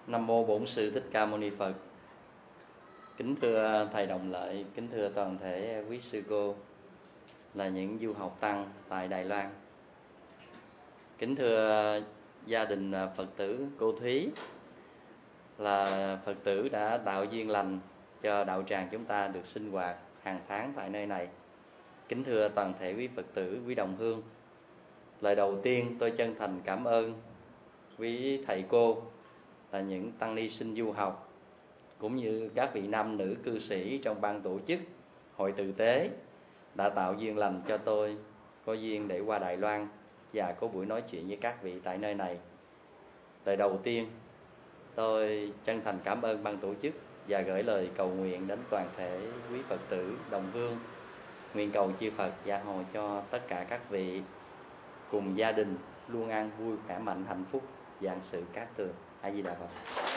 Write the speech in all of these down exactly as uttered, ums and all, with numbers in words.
Nam mô Bổn Sư Thích Ca Mâu Ni Phật. Kính thưa thầy Đồng Lợi, kính thưa toàn thể quý sư cô là những du học tăng tại Đài Loan. Kính thưa gia đình Phật tử cô Thúy, là Phật tử đã tạo duyên lành cho đạo tràng chúng ta được sinh hoạt hàng tháng tại nơi này. Kính thưa toàn thể quý Phật tử, quý đồng hương, lời đầu tiên tôi chân thành cảm ơn quý thầy cô là những tăng ni sinh du học, cũng như các vị nam nữ cư sĩ trong ban tổ chức hội tử tế đã tạo duyên lành cho tôi có duyên để qua Đài Loan và có buổi nói chuyện với các vị tại nơi này. Lời đầu tiên tôi chân thành cảm ơn ban tổ chức và gửi lời cầu nguyện đến toàn thể quý Phật tử đồng hương, nguyện cầu chư Phật gia hộ cho tất cả các vị cùng gia đình luôn an vui, khỏe mạnh, hạnh phúc, vạn sự cát tường. A Di Đà Phật.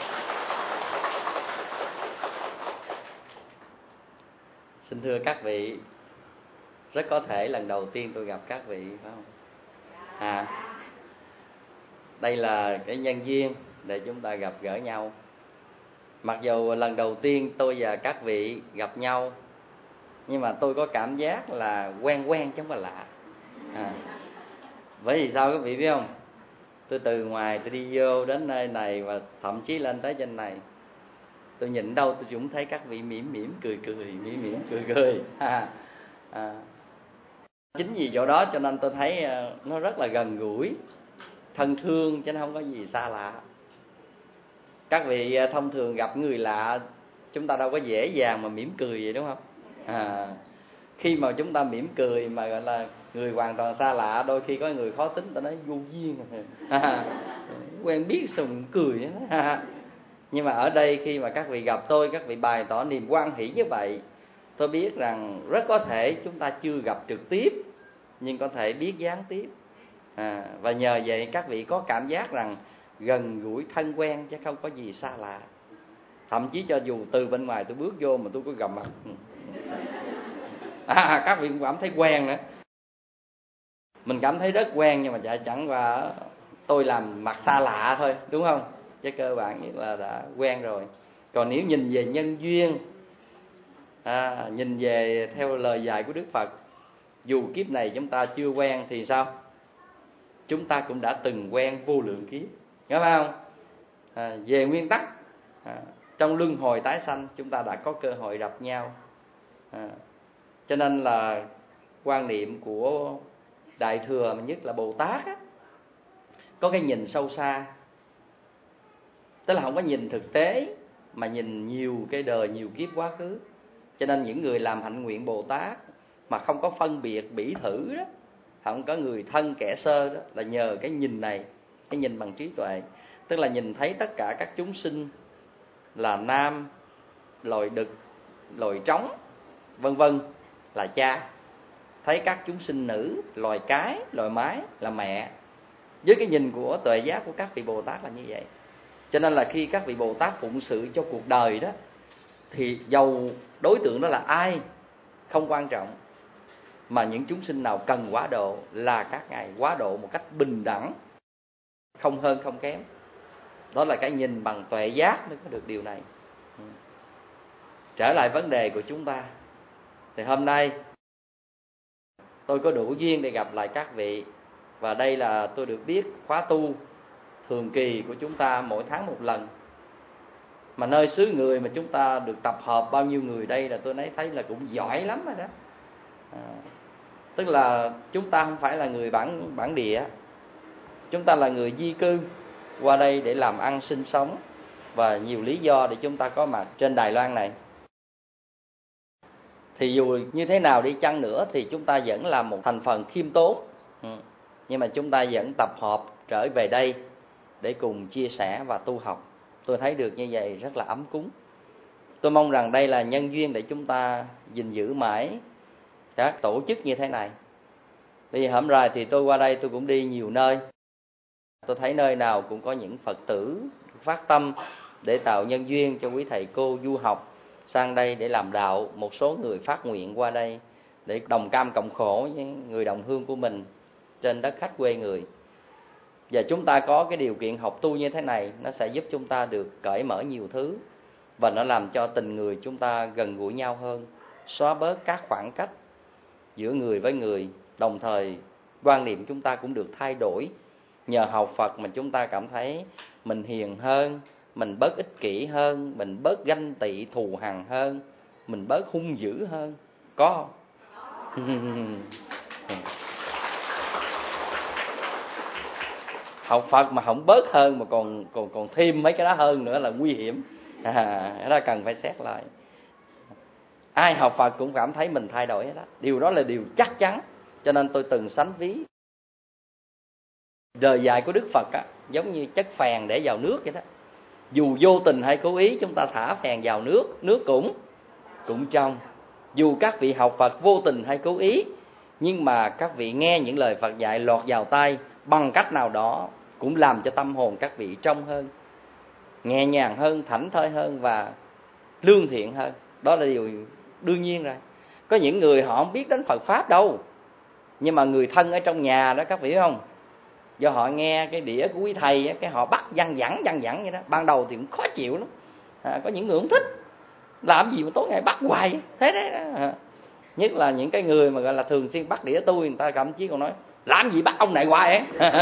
Xin thưa các vị, rất có thể lần đầu tiên tôi gặp các vị, phải không? À, đây là cái nhân duyên để chúng ta gặp gỡ nhau. Mặc dù lần đầu tiên tôi và các vị gặp nhau, nhưng mà tôi có cảm giác là quen quen chứ không phải lạ. À, bởi vì sao các vị biết không? Tôi từ ngoài tôi đi vô đến nơi này và thậm chí lên tới trên này, tôi nhìn đâu tôi cũng thấy các vị mỉm mỉm cười cười, mỉm mỉm cười cười. À, à. Chính vì chỗ đó cho nên tôi thấy nó rất là gần gũi, thân thương, chứ nó không có gì xa lạ. Các vị thông thường gặp người lạ, chúng ta đâu có dễ dàng mà mỉm cười vậy, đúng không? À, khi mà chúng ta mỉm cười mà gọi là người hoàn toàn xa lạ, đôi khi có người khó tính, ta nói vô duyên, à, quen biết sùng cười đó. À, nhưng mà ở đây khi mà các vị gặp tôi, các vị bày tỏ niềm hoan hỷ như vậy, tôi biết rằng rất có thể chúng ta chưa gặp trực tiếp, nhưng có thể biết gián tiếp. À, và nhờ vậy các vị có cảm giác rằng gần gũi thân quen chứ không có gì xa lạ. Thậm chí cho dù từ bên ngoài tôi bước vô mà tôi có gặp mặt, à, các vị cũng cảm thấy quen nữa. Mình cảm thấy rất quen, nhưng mà chẳng qua tôi làm mặt xa lạ thôi, đúng không? Chứ cơ bản nhất là đã quen rồi. Còn nếu nhìn về nhân duyên, à, nhìn về theo lời dạy của Đức Phật, dù kiếp này chúng ta chưa quen thì sao? Chúng ta cũng đã từng quen vô lượng kiếp, nghe không? À, về nguyên tắc, à, trong luân hồi tái sanh chúng ta đã có cơ hội gặp nhau. À, cho nên là quan niệm của Đại Thừa, mà nhất là Bồ Tát á, có cái nhìn sâu xa. Tức là không có nhìn thực tế, mà nhìn nhiều cái đời, nhiều kiếp quá khứ. Cho nên những người làm hạnh nguyện Bồ Tát mà không có phân biệt bỉ thử đó, không có người thân kẻ sơ đó, là nhờ cái nhìn này, cái nhìn bằng trí tuệ. Tức là nhìn thấy tất cả các chúng sinh là nam, loài đực, loài trống, vân vân là cha. Thấy các chúng sinh nữ, loài cái, loài mái là mẹ. Với cái nhìn của tuệ giác của các vị Bồ Tát là như vậy. Cho nên là khi các vị Bồ Tát phụng sự cho cuộc đời đó, thì dầu đối tượng đó là ai không quan trọng, mà những chúng sinh nào cần quá độ là các ngài quá độ một cách bình đẳng, không hơn không kém. Đó là cái nhìn bằng tuệ giác mới có được điều này. Trở lại vấn đề của chúng ta, thì hôm nay tôi có đủ duyên để gặp lại các vị. Và đây là tôi được biết khóa tu thường kỳ của chúng ta mỗi tháng một lần. Mà nơi xứ người mà chúng ta được tập hợp bao nhiêu người đây là tôi thấy thấy là cũng giỏi lắm rồi đó. À, tức là chúng ta không phải là người bản bản địa, chúng ta là người di cư qua đây để làm ăn sinh sống, và nhiều lý do để chúng ta có mặt trên Đài Loan này. Thì dù như thế nào đi chăng nữa thì chúng ta vẫn là một thành phần khiêm tốn, ừ. nhưng mà chúng ta vẫn tập hợp trở về đây để cùng chia sẻ và tu học. Tôi thấy được như vậy rất là ấm cúng. Tôi mong rằng đây là nhân duyên để chúng ta gìn giữ mãi các tổ chức như thế này. Vì hổm rồi thì tôi qua đây tôi cũng đi nhiều nơi. Tôi thấy nơi nào cũng có những Phật tử phát tâm để tạo nhân duyên cho quý thầy cô du học sang đây để làm đạo. Một số người phát nguyện qua đây để đồng cam cộng khổ với người đồng hương của mình trên đất khách quê người. Và chúng ta có cái điều kiện học tu như thế này, nó sẽ giúp chúng ta được cởi mở nhiều thứ, và nó làm cho tình người chúng ta gần gũi nhau hơn, xóa bớt các khoảng cách giữa người với người. Đồng thời quan niệm chúng ta cũng được thay đổi. Nhờ học Phật mà chúng ta cảm thấy mình hiền hơn, mình bớt ích kỷ hơn, mình bớt ganh tị thù hằn hơn, mình bớt hung dữ hơn. Có không? Học Phật mà không bớt hơn mà còn còn còn thêm mấy cái đó hơn nữa là nguy hiểm. À, đó cần phải xét lại. Ai học Phật cũng cảm thấy mình thay đổi hết đó. Điều đó là điều chắc chắn. Cho nên tôi từng sánh ví đời dạy của Đức Phật á, giống như chất phèn để vào nước vậy đó. Dù vô tình hay cố ý chúng ta thả phèn vào nước, nước cũng cũng trong. Dù các vị học Phật vô tình hay cố ý, nhưng mà các vị nghe những lời Phật dạy lọt vào tai bằng cách nào đó cũng làm cho tâm hồn các vị trong hơn, nhẹ nhàng hơn, thảnh thơi hơn và lương thiện hơn. Đó là điều đương nhiên rồi. Có những người họ không biết đến Phật Pháp đâu, nhưng mà người thân ở trong nhà đó các vị biết không, do họ nghe cái đĩa của quý thầy, cái họ bắt văng vẳng văng vẳng vậy đó. Ban đầu thì cũng khó chịu lắm, à, có những người không thích, làm gì mà tối ngày bắt hoài thế đấy. À, nhất là những cái người mà gọi là thường xuyên bắt đĩa tôi, người ta thậm chí còn nói làm gì bắt ông này hoài ấy.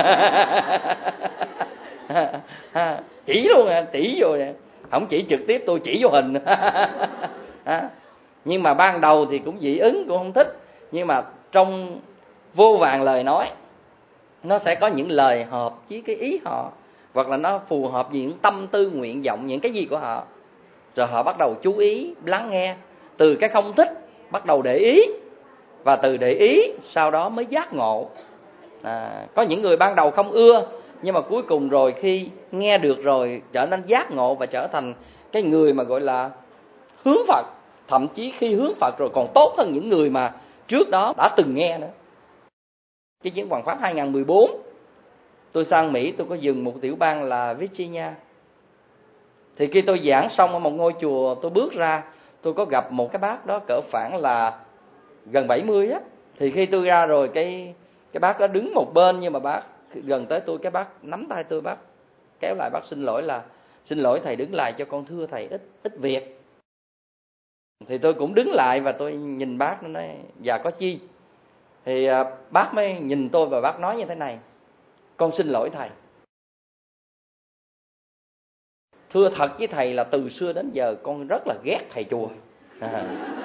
Chỉ luôn à, chỉ vô nè, không chỉ trực tiếp tôi chỉ vô hình. À, nhưng mà ban đầu thì cũng dị ứng, cũng không thích. Nhưng mà trong vô vàn lời nói, nó sẽ có những lời hợp với cái ý họ, hoặc là nó phù hợp với những tâm tư nguyện vọng, những cái gì của họ. Rồi họ bắt đầu chú ý, lắng nghe. Từ cái không thích bắt đầu để ý, và từ để ý sau đó mới giác ngộ. À, có những người ban đầu không ưa, nhưng mà cuối cùng rồi khi nghe được rồi trở nên giác ngộ và trở thành cái người mà gọi là hướng Phật. Thậm chí khi hướng Phật rồi còn tốt hơn những người mà trước đó đã từng nghe nữa. Cái chuyến Hoàng Pháp hai không một bốn, tôi sang Mỹ, tôi có dừng một tiểu bang là Virginia. Thì khi tôi giảng xong ở một ngôi chùa, tôi bước ra, tôi có gặp một cái bác đó cỡ khoảng là gần bảy mươi á. Thì khi tôi ra rồi, cái cái bác đó đứng một bên, nhưng mà bác gần tới tôi, cái bác nắm tay tôi, bác kéo lại, bác xin lỗi là xin lỗi thầy, đứng lại cho con thưa thầy ít ít việc. Thì tôi cũng đứng lại và tôi nhìn bác, nó nói dạ có chi. Thì bác mới nhìn tôi và bác nói như thế này: con xin lỗi thầy. Thưa thật với thầy là từ xưa đến giờ con rất là ghét thầy chùa. À.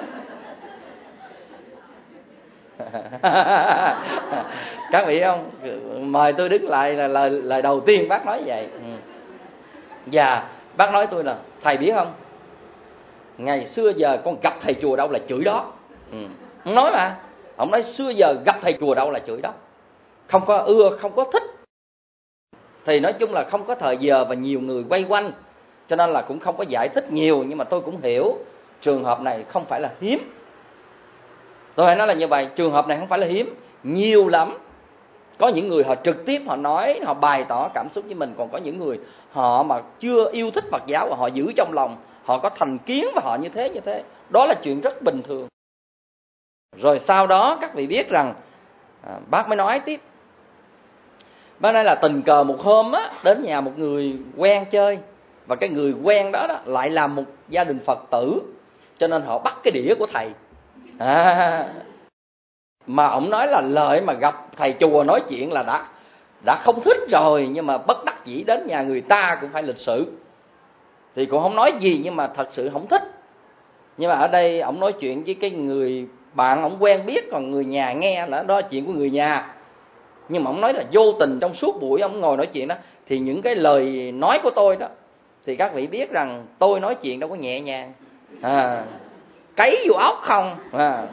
Các vị không, mời tôi đứng lại là lời, lời đầu tiên bác nói vậy. Ừ. Và bác nói tôi là thầy biết không, ngày xưa giờ con gặp thầy chùa đâu là chửi đó. Ừ. Ông nói mà, ông nói xưa giờ gặp thầy chùa đâu là chửi đó, không có ưa, không có thích. Thì nói chung là không có thời giờ và nhiều người quay quanh, cho nên là cũng không có giải thích nhiều. Nhưng mà tôi cũng hiểu trường hợp này không phải là hiếm. Tôi phải nói là như vậy, trường hợp này không phải là hiếm, nhiều lắm. Có những người họ trực tiếp họ nói, họ bày tỏ cảm xúc với mình. Còn có những người họ mà chưa yêu thích Phật giáo và họ giữ trong lòng, họ có thành kiến và họ như thế như thế. Đó là chuyện rất bình thường. Rồi sau đó các vị biết rằng à, bác mới nói tiếp. Bác nói là tình cờ một hôm á, đến nhà một người quen chơi, và cái người quen đó, đó lại là một gia đình Phật tử, cho nên họ bắt cái đĩa của thầy. À, mà ông nói là lợi mà gặp thầy chùa nói chuyện là đã đã không thích rồi, nhưng mà bất đắc dĩ đến nhà người ta cũng phải lịch sự. Thì cũng không nói gì, nhưng mà thật sự không thích. Nhưng mà ở đây ông nói chuyện với cái người bạn ông quen biết, còn người nhà nghe là đó là chuyện của người nhà. Nhưng mà ông nói là vô tình trong suốt buổi ông ngồi nói chuyện đó, thì những cái lời nói của tôi đó, thì các vị biết rằng tôi nói chuyện đâu có nhẹ nhàng, à, cấy vô óc không. À.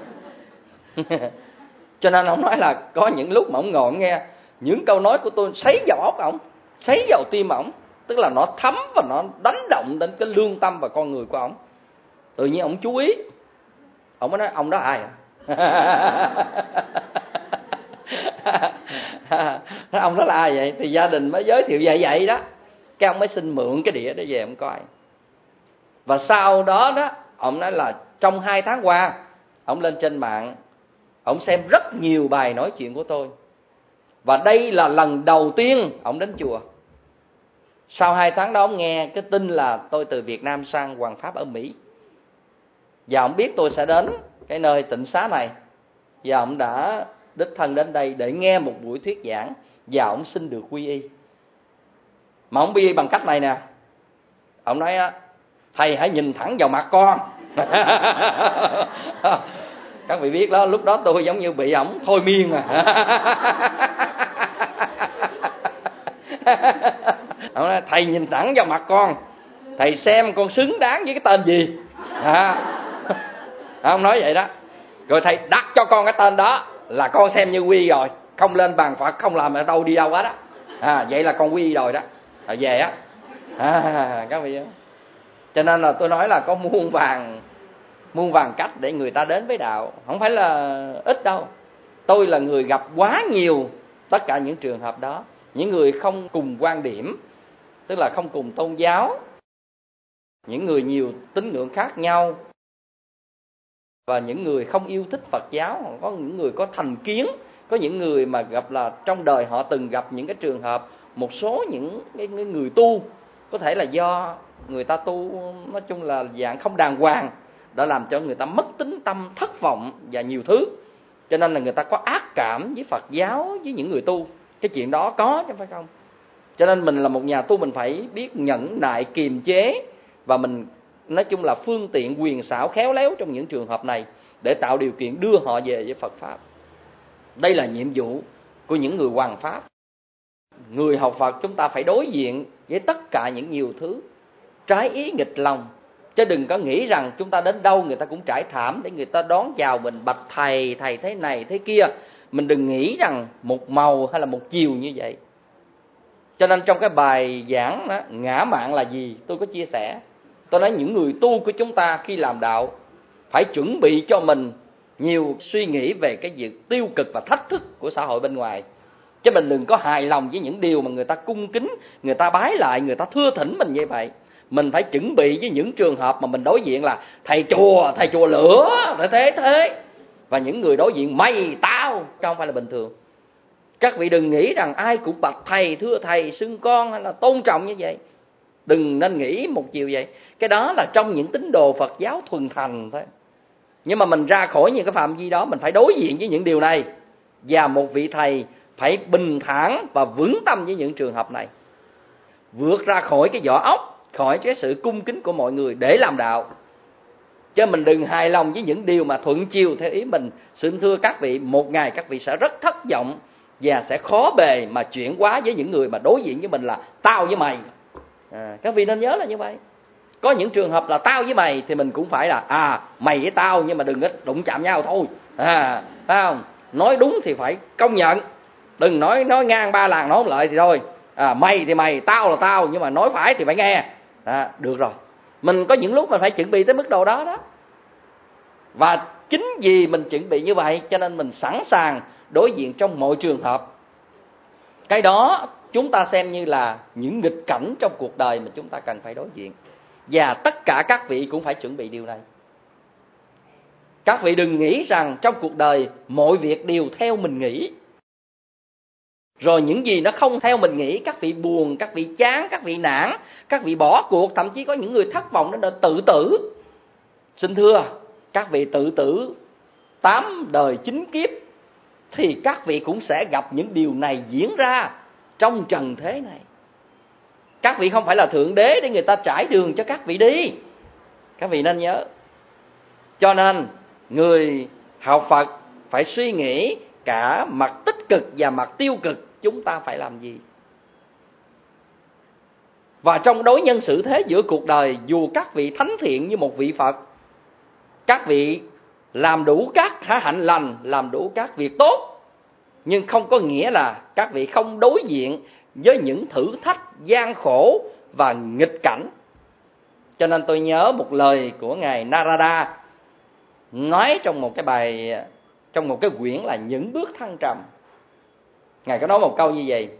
Cho nên ông nói là có những lúc mà ông ngồi ông nghe những câu nói của tôi sấy vào óc ông, sấy vào tim ông, tức là nó thấm và nó đánh động đến cái lương tâm và con người của ông. Tự nhiên ông chú ý, ông mới nói ông đó ai à? Ông đó là ai vậy? Thì gia đình mới giới thiệu vậy vậy đó. Cái ông mới xin mượn cái đĩa để về ông coi. Và sau đó đó, ông nói là trong hai tháng qua, ông lên trên mạng, ông xem rất nhiều bài nói chuyện của tôi. Và đây là lần đầu tiên ông đến chùa. Sau hai tháng đó ông nghe cái tin là tôi từ Việt Nam sang Hoàng Pháp ở Mỹ. Và ông biết tôi sẽ đến cái nơi tịnh xá này. Và ông đã đích thân đến đây để nghe một buổi thuyết giảng. Và ông xin được quy y. Mà ông quy y bằng cách này nè. Ông nói thầy hãy nhìn thẳng vào mặt con. Các vị biết đó, lúc đó tôi giống như bị ổng thôi miên mà. Ông nói thầy nhìn thẳng vào mặt con, thầy xem con xứng đáng với cái tên gì. À, ông nói vậy đó. Rồi thầy đặt cho con cái tên đó là con xem như quy rồi, không lên bàn Phật, không làm ở đâu đi đâu hết á. À, vậy là con quy rồi đó. Rồi về á. À, các vị. Cho nên là tôi nói là có muôn vàng muôn vàng cách để người ta đến với đạo, không phải là ít đâu. Tôi là người gặp quá nhiều tất cả những trường hợp đó, những người không cùng quan điểm, tức là không cùng tôn giáo, những người nhiều tín ngưỡng khác nhau, và những người không yêu thích Phật giáo, có những người có thành kiến, có những người mà gặp là trong đời họ từng gặp những cái trường hợp một số những cái người tu có thể là do người ta tu nói chung là dạng không đàng hoàng, đã làm cho người ta mất tín tâm, thất vọng và nhiều thứ. Cho nên là người ta có ác cảm với Phật giáo, với những người tu. Cái chuyện đó có chứ phải không? Cho nên mình là một nhà tu, mình phải biết nhẫn nại, kiềm chế, và mình nói chung là phương tiện quyền xảo khéo léo trong những trường hợp này để tạo điều kiện đưa họ về với Phật Pháp. Đây là nhiệm vụ của những người hoằng Pháp. Người học Phật chúng ta phải đối diện với tất cả những nhiều thứ trái ý nghịch lòng. Chứ đừng có nghĩ rằng chúng ta đến đâu người ta cũng trải thảm để người ta đón chào mình, bạch thầy, thầy thế này thế kia. Mình đừng nghĩ rằng một màu hay là một chiều như vậy. Cho nên trong cái bài giảng đó, ngã mạn là gì, tôi có chia sẻ. Tôi nói những người tu của chúng ta khi làm đạo phải chuẩn bị cho mình nhiều suy nghĩ về cái việc tiêu cực và thách thức của xã hội bên ngoài. Chứ mình đừng có hài lòng với những điều mà người ta cung kính, người ta bái lại, người ta thưa thỉnh mình như vậy. Mình phải chuẩn bị với những trường hợp mà mình đối diện là thầy chùa, thầy chùa lửa, thế thế thế. Và những người đối diện mày, tao, chứ không phải là bình thường. Các vị đừng nghĩ rằng ai cũng bạch thầy, thưa thầy, xưng con hay là tôn trọng như vậy. Đừng nên nghĩ một chiều vậy. Cái đó là trong những tín đồ Phật giáo thuần thành thôi. Nhưng mà mình ra khỏi những cái phạm vi đó, mình phải đối diện với những điều này. Và một vị thầy phải bình thản và vững tâm với những trường hợp này. Vượt ra khỏi cái vỏ ốc, khỏi cái sự cung kính của mọi người để làm đạo. Chứ mình đừng hài lòng với những điều mà thuận chiều theo ý mình. Xin thưa các vị, một ngày các vị sẽ rất thất vọng và sẽ khó bề mà chuyển hóa với những người mà đối diện với mình là tao với mày. À, các vị nên nhớ là như vậy. Có những trường hợp là tao với mày thì mình cũng phải là à mày với tao, nhưng mà đừng có đụng chạm nhau thôi. À, phải không? Nói đúng thì phải công nhận. Đừng nói nói ngang ba làng nói không lợi thì thôi. À, mày thì mày, tao là tao, nhưng mà nói phải thì phải nghe. À, được rồi. Mình có những lúc mình phải chuẩn bị tới mức độ đó đó. Và chính vì mình chuẩn bị như vậy cho nên mình sẵn sàng đối diện trong mọi trường hợp. Cái đó chúng ta xem như là những nghịch cảnh trong cuộc đời mà chúng ta cần phải đối diện. Và tất cả các vị cũng phải chuẩn bị điều này. Các vị đừng nghĩ rằng trong cuộc đời mọi việc đều theo mình nghĩ. Rồi những gì nó không theo mình nghĩ, các vị buồn, các vị chán, các vị nản, các vị bỏ cuộc, thậm chí có những người thất vọng đến tự tử. Xin thưa, các vị tự tử tám đời chín kiếp thì các vị cũng sẽ gặp những điều này diễn ra trong trần thế này. Các vị không phải là thượng đế để người ta trải đường cho các vị đi. Các vị nên nhớ. Cho nên người học Phật phải suy nghĩ cả mặt tích cực và mặt tiêu cực chúng ta phải làm gì. Và trong đối nhân xử thế giữa cuộc đời, dù các vị thánh thiện như một vị Phật, các vị làm đủ các hạnh lành, làm đủ các việc tốt, nhưng không có nghĩa là các vị không đối diện với những thử thách gian khổ và nghịch cảnh. Cho nên tôi nhớ một lời của Ngài Narada nói trong một cái bài, trong một cái quyển là Những Bước Thăng Trầm. Ngài có nói một câu như vậy: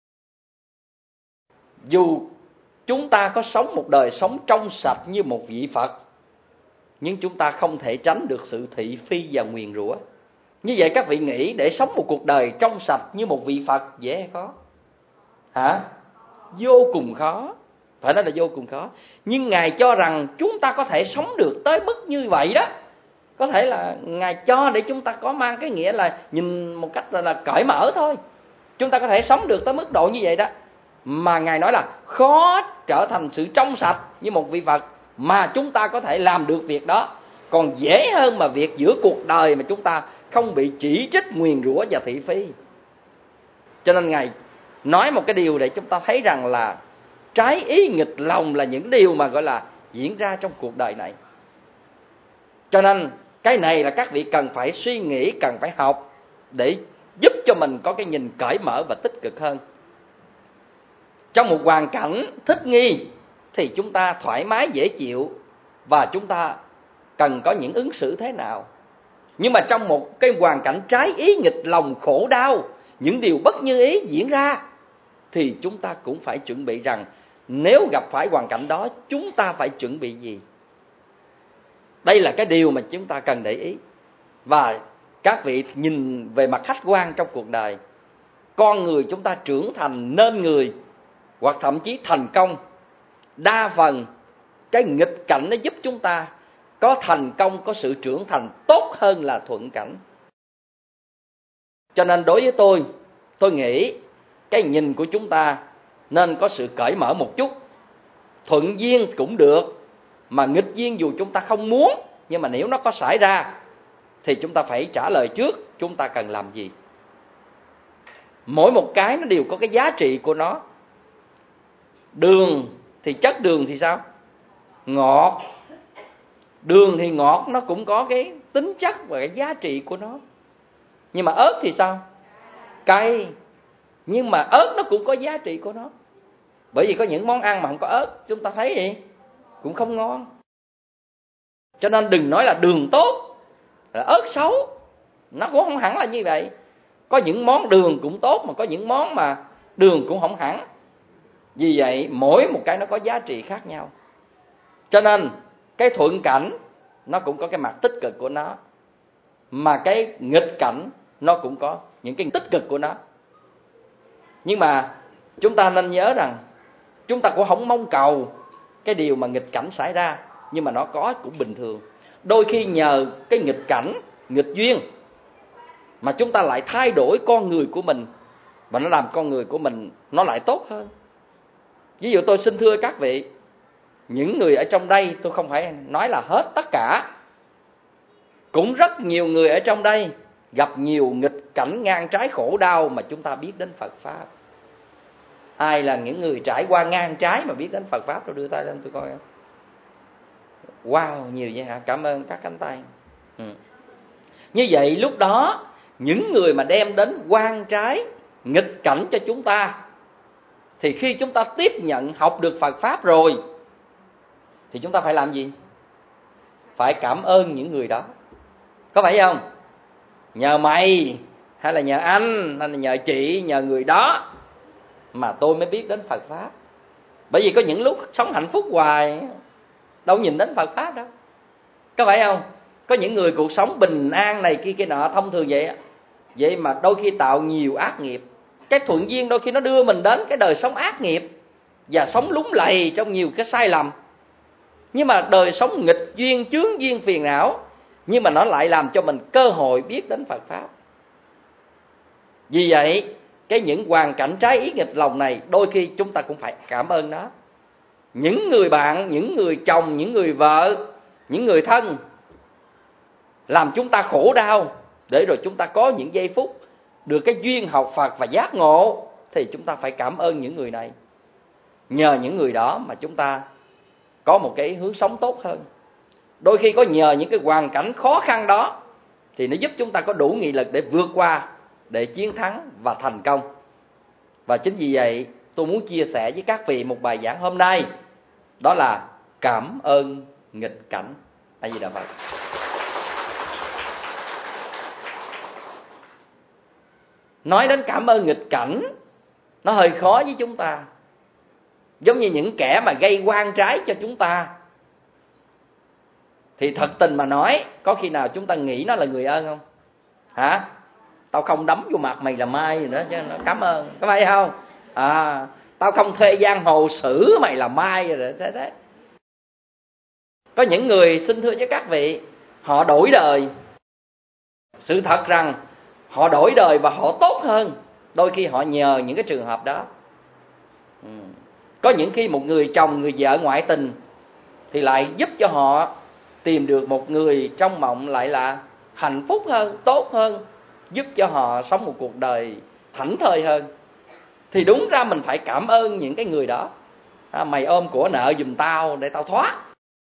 dù chúng ta có sống một đời sống trong sạch như một vị Phật, nhưng chúng ta không thể tránh được sự thị phi và nguyền rủa. Như vậy các vị nghĩ để sống một cuộc đời trong sạch như một vị Phật dễ hay khó? Hả? Vô cùng khó. Phải nói là vô cùng khó. Nhưng Ngài cho rằng chúng ta có thể sống được tới mức như vậy đó. Có thể là Ngài cho để chúng ta có mang cái nghĩa là nhìn một cách là, là cởi mở thôi. Chúng ta có thể sống được tới mức độ như vậy đó. Mà Ngài nói là khó trở thành sự trong sạch như một vị Phật, mà chúng ta có thể làm được việc đó. Còn dễ hơn mà việc giữa cuộc đời mà chúng ta không bị chỉ trích, nguyền rủa và thị phi. Cho nên Ngài nói một cái điều để chúng ta thấy rằng là trái ý nghịch lòng là những điều mà gọi là diễn ra trong cuộc đời này. Cho nên cái này là các vị cần phải suy nghĩ, cần phải học để giúp cho mình có cái nhìn cởi mở và tích cực hơn. Trong một hoàn cảnh thích nghi thì chúng ta thoải mái dễ chịu và chúng ta cần có những ứng xử thế nào. Nhưng mà trong một cái hoàn cảnh trái ý nghịch lòng, khổ đau, những điều bất như ý diễn ra, thì chúng ta cũng phải chuẩn bị rằng nếu gặp phải hoàn cảnh đó, chúng ta phải chuẩn bị gì. Đây là cái điều mà chúng ta cần để ý. Và các vị nhìn về mặt khách quan trong cuộc đời, con người chúng ta trưởng thành nên người hoặc thậm chí thành công, đa phần cái nghịch cảnh nó giúp chúng ta có thành công, có sự trưởng thành tốt hơn là thuận cảnh. Cho nên đối với tôi, tôi nghĩ cái nhìn của chúng ta nên có sự cởi mở một chút. Thuận duyên cũng được, mà nghịch duyên dù chúng ta không muốn, nhưng mà nếu nó có xảy ra thì chúng ta phải trả lời trước chúng ta cần làm gì. Mỗi một cái nó đều có cái giá trị của nó. Đường thì chất đường thì sao? Ngọt. Đường thì ngọt, nó cũng có cái tính chất và cái giá trị của nó. Nhưng mà ớt thì sao? Cay. Nhưng mà ớt nó cũng có giá trị của nó. Bởi vì có những món ăn mà không có ớt, chúng ta thấy gì? Cũng không ngon. Cho nên đừng nói là đường tốt, là ớt xấu. Nó cũng không hẳn là như vậy. Có những món đường cũng tốt, mà có những món mà đường cũng không hẳn. Vì vậy mỗi một cái nó có giá trị khác nhau. Cho nên cái thuận cảnh nó cũng có cái mặt tích cực của nó, mà cái nghịch cảnh nó cũng có những cái tích cực của nó. Nhưng mà chúng ta nên nhớ rằng chúng ta cũng không mong cầu cái điều mà nghịch cảnh xảy ra, nhưng mà nó có cũng bình thường. Đôi khi nhờ cái nghịch cảnh, nghịch duyên mà chúng ta lại thay đổi con người của mình, và nó làm con người của mình nó lại tốt hơn. Ví dụ tôi xin thưa các vị, những người ở trong đây, tôi không phải nói là hết tất cả, cũng rất nhiều người ở trong đây gặp nhiều nghịch cảnh ngang trái khổ đau mà chúng ta biết đến Phật Pháp. Ai là những người trải qua ngang trái mà biết đến Phật Pháp? Tôi đưa tay lên tôi coi. Wow, nhiều vậy hả? Cảm ơn các cánh tay. Ừ. Như vậy lúc đó, những người mà đem đến oan trái, nghịch cảnh cho chúng ta, thì khi chúng ta tiếp nhận học được Phật Pháp rồi, thì chúng ta phải làm gì? Phải cảm ơn những người đó. Có phải không? Nhờ mày, hay là nhờ anh, hay là nhờ chị, nhờ người đó mà tôi mới biết đến Phật Pháp. Bởi vì có những lúc sống hạnh phúc hoài, đâu nhìn đến Phật Pháp đâu. Có phải không? Có những người cuộc sống bình an này kia kia nọ, thông thường vậy. Vậy mà đôi khi tạo nhiều ác nghiệp. Cái thuận duyên đôi khi nó đưa mình đến cái đời sống ác nghiệp, và sống lúng lầy trong nhiều cái sai lầm. Nhưng mà đời sống nghịch duyên, chướng duyên, phiền não, nhưng mà nó lại làm cho mình cơ hội biết đến Phật Pháp. Vì vậy, cái những hoàn cảnh trái ý nghịch lòng này, đôi khi chúng ta cũng phải cảm ơn nó. Những người bạn, những người chồng, những người vợ, những người thân làm chúng ta khổ đau, để rồi chúng ta có những giây phút được cái duyên học Phật và giác ngộ, thì chúng ta phải cảm ơn những người này. Nhờ những người đó mà chúng ta có một cái hướng sống tốt hơn. Đôi khi có nhờ những cái hoàn cảnh khó khăn đó, thì nó giúp chúng ta có đủ nghị lực để vượt qua, để chiến thắng và thành công. Và chính vì vậy tôi muốn chia sẻ với các vị một bài giảng hôm nay, đó là cảm ơn nghịch cảnh. A Di Đà Phật. Nói đến cảm ơn nghịch cảnh, nó hơi khó với chúng ta. Giống như những kẻ mà gây oan trái cho chúng ta, thì thật tình mà nói, có khi nào chúng ta nghĩ nó là người ơn không? Hả? Tao không đấm vô mặt mày là mai gì nữa chứ, nó cảm ơn, có phải không? À, tao không thuê giang hồ xử mày là mai rồi thế đấy. Có những người, xin thưa với các vị, họ đổi đời. Sự thật rằng họ đổi đời và họ tốt hơn. Đôi khi họ nhờ những cái trường hợp đó. ừ. Có những khi một người chồng, người vợ ngoại tình thì lại giúp cho họ tìm được một người trong mộng lại là hạnh phúc hơn, tốt hơn, giúp cho họ sống một cuộc đời thảnh thơi hơn. Thì đúng ra mình phải cảm ơn những cái người đó. À, mày ôm của nợ giùm tao để tao thoát.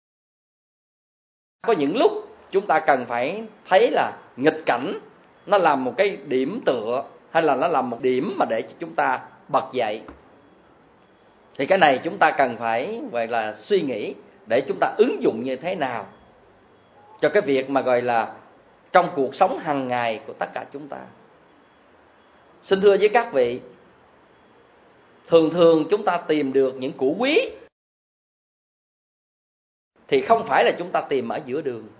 Có những lúc chúng ta cần phải thấy là nghịch cảnh nó làm một cái điểm tựa, hay là nó làm một điểm mà để chúng ta bật dậy. Thì cái này chúng ta cần phải gọi là suy nghĩ để chúng ta ứng dụng như thế nào cho cái việc mà gọi là trong cuộc sống hàng ngày của tất cả chúng ta. Xin thưa với các vị, thường thường chúng ta tìm được những củ quý thì không phải là chúng ta tìm ở giữa đường.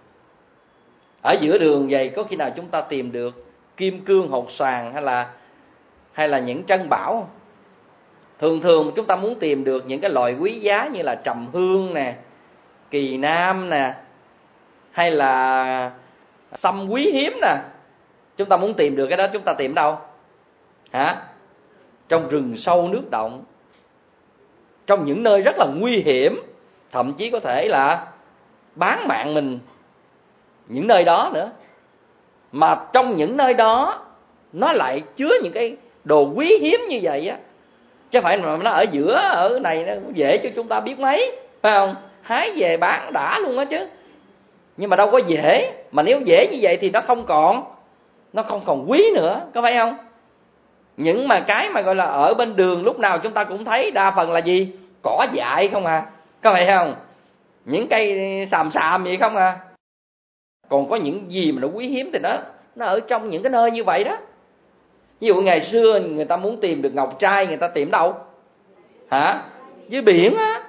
Ở giữa đường vậy có khi nào chúng ta tìm được kim cương hột xoàn hay là hay là những trân bảo. Thường thường chúng ta muốn tìm được những cái loại quý giá như là trầm hương nè, kỳ nam nè, hay là sâm quý hiếm nè. Chúng ta muốn tìm được cái đó chúng ta tìm đâu? Hả? Trong rừng sâu nước động, trong những nơi rất là nguy hiểm, thậm chí có thể là bán mạng mình những nơi đó nữa. Mà trong những nơi đó nó lại chứa những cái đồ quý hiếm như vậy á, chứ phải mà nó ở giữa ở này nó dễ cho chúng ta biết mấy, phải không? Hái về bán đã luôn á chứ. Nhưng mà đâu có dễ, mà nếu dễ như vậy thì nó không còn nó không còn quý nữa, có phải không? Những mà cái mà gọi là ở bên đường lúc nào chúng ta cũng thấy đa phần là gì? Cỏ dại không à, có phải không? Những cây xàm xàm vậy không à. Còn có những gì mà nó quý hiếm thì nó nó ở trong những cái nơi như vậy đó. Ví dụ ngày xưa người ta muốn tìm được ngọc trai, người ta tìm đâu? Hả? Dưới biển á.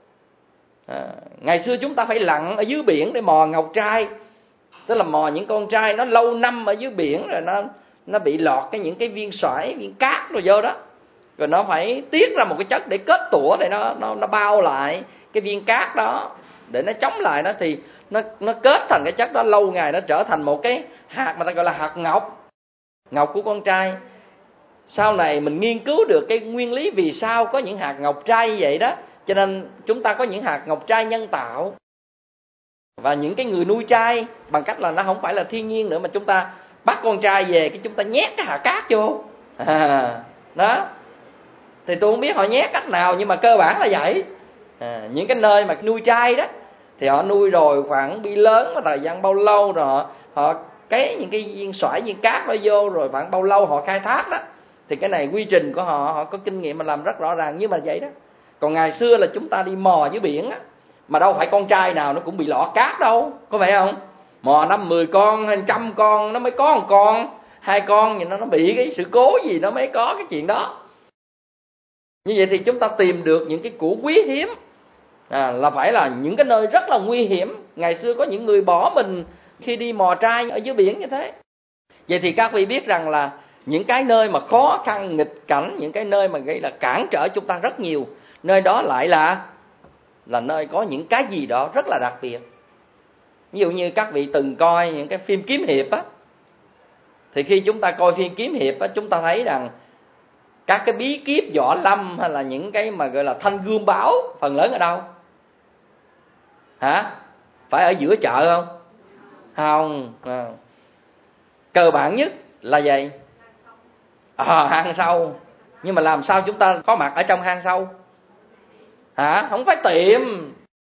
À, ngày xưa chúng ta phải lặn ở dưới biển để mò ngọc trai, tức là mò những con trai nó lâu năm ở dưới biển rồi nó nó bị lọt cái những cái viên sỏi, viên cát rồi vô đó, rồi nó phải tiết ra một cái chất để kết tủa để nó nó nó bao lại cái viên cát đó để nó chống lại nó, thì nó nó kết thành cái chất đó, lâu ngày nó trở thành một cái hạt mà ta gọi là hạt ngọc, ngọc của con trai. Sau này mình nghiên cứu được cái nguyên lý vì sao có những hạt ngọc trai như vậy đó, cho nên chúng ta có những hạt ngọc trai nhân tạo. Và những cái người nuôi trai bằng cách là nó không phải là thiên nhiên nữa, mà chúng ta bắt con trai về cái chúng ta nhét cái hạt cát vô. À, đó. Thì tôi không biết họ nhét cách nào, nhưng mà cơ bản là vậy. À, những cái nơi mà nuôi trai đó thì họ nuôi rồi khoảng bi lớn mà thời gian bao lâu rồi họ, họ cấy những cái viên sỏi, viên cát đó vô, rồi khoảng bao lâu họ khai thác đó. Thì cái này quy trình của họ, họ có kinh nghiệm mà làm rất rõ ràng như mà vậy đó. Còn ngày xưa là chúng ta đi mò dưới biển á, mà đâu phải con trai nào nó cũng bị lọt cát đâu, có phải không? Mò năm mười con hay trăm con nó mới có một con, hai con thì nó nó bị cái sự cố gì nó mới có cái chuyện đó. Như vậy thì chúng ta tìm được những cái củ quý hiếm à, là phải là những cái nơi rất là nguy hiểm. Ngày xưa có những người bỏ mình khi đi mò trai ở dưới biển như thế. Vậy thì các vị biết rằng là những cái nơi mà khó khăn, nghịch cảnh, những cái nơi mà gây là cản trở chúng ta rất nhiều, nơi đó lại là là nơi có những cái gì đó rất là đặc biệt. Ví dụ như các vị từng coi những cái phim kiếm hiệp á, thì khi chúng ta coi phim kiếm hiệp á, chúng ta thấy rằng các cái bí kíp võ lâm hay là những cái mà gọi là thanh gươm báo phần lớn ở đâu? Hả? Phải ở giữa chợ không? Không. À. Cơ bản nhất là vậy. À, hang sâu. Nhưng mà làm sao chúng ta có mặt ở trong hang sâu? Hả? Không phải tìm.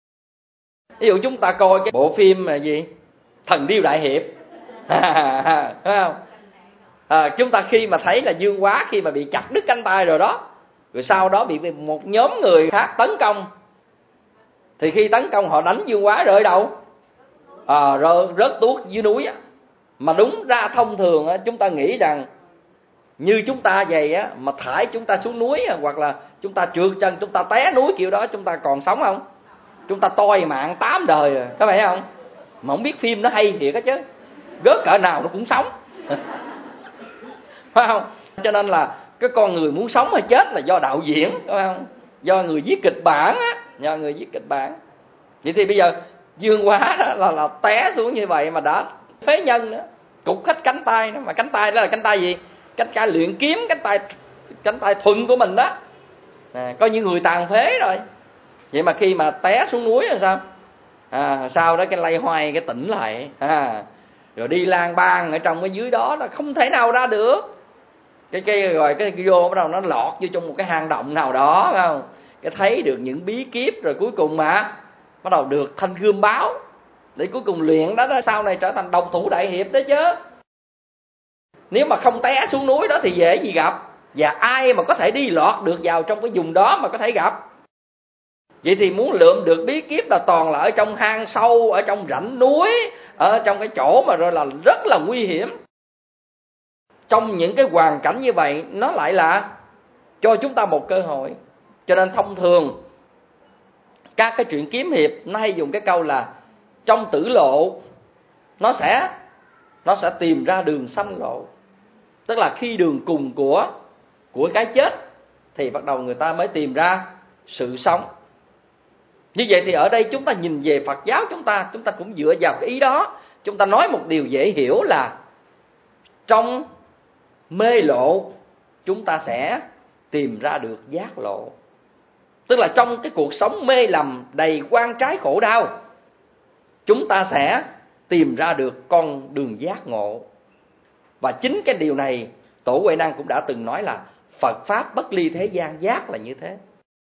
Ví dụ chúng ta coi cái bộ phim là gì? Thần Điêu Đại Hiệp. Phải không? À, chúng ta khi mà thấy là Dương Quá khi mà bị chặt đứt cánh tay rồi đó, rồi sau đó bị một nhóm người khác tấn công, thì khi tấn công họ đánh Dương Quá rơi đâu? À, rơi, rớt tuốt dưới núi á. Mà đúng ra thông thường á, chúng ta nghĩ rằng như chúng ta vậy á, mà thải chúng ta xuống núi á, hoặc là chúng ta trượt chân chúng ta té núi kiểu đó, chúng ta còn sống không? Chúng ta toi mạng tám đời rồi, có phải không? Mà không biết phim nó hay thiệt á chứ, rớt cỡ nào nó cũng sống. Phải không? Cho nên là cái con người muốn sống hay chết là do đạo diễn, phải không? Do người viết kịch bản á, do người viết kịch bản. Vậy thì bây giờ Dương Quá đó là, là té xuống như vậy mà đã phế nhân nữa, cục hết cánh tay nữa. Mà cánh tay đó là cánh tay gì? Cánh tay luyện kiếm, cánh tay cánh tay thuần của mình đó, à, coi như người tàn phế rồi. Vậy mà khi mà té xuống núi là sao? À, sau đó cái lay hoay cái tỉnh lại, à, rồi đi lang bang ở trong cái dưới đó là không thể nào ra được. Cái cái rồi cái vô bắt đầu nó lọt vô trong một cái hang động nào đó, phải không? Cái thấy được những bí kíp, rồi cuối cùng mà bắt đầu được thanh gươm báo để cuối cùng luyện đó, đó sau này trở thành độc thủ đại hiệp đó chứ. Nếu mà không té xuống núi đó thì dễ gì gặp, và ai mà có thể đi lọt được vào trong cái vùng đó mà có thể gặp. Vậy thì muốn lượm được bí kíp là toàn là ở trong hang sâu, ở trong rãnh núi, ở trong cái chỗ mà rồi là rất là nguy hiểm. Trong những cái hoàn cảnh như vậy, nó lại là cho chúng ta một cơ hội. Cho nên thông thường các cái truyện kiếm hiệp nó hay dùng cái câu là trong tử lộ nó sẽ nó sẽ tìm ra đường sanh lộ. Tức là khi đường cùng của của cái chết thì bắt đầu người ta mới tìm ra sự sống. Như vậy thì ở đây chúng ta nhìn về Phật giáo chúng ta, chúng ta cũng dựa vào cái ý đó. Chúng ta nói một điều dễ hiểu là trong mê lộ chúng ta sẽ tìm ra được giác lộ. Tức là trong cái cuộc sống mê lầm đầy oan trái khổ đau, chúng ta sẽ tìm ra được con đường giác ngộ. Và chính cái điều này Tổ Huệ Năng cũng đã từng nói là Phật Pháp bất ly thế gian, giác là như thế.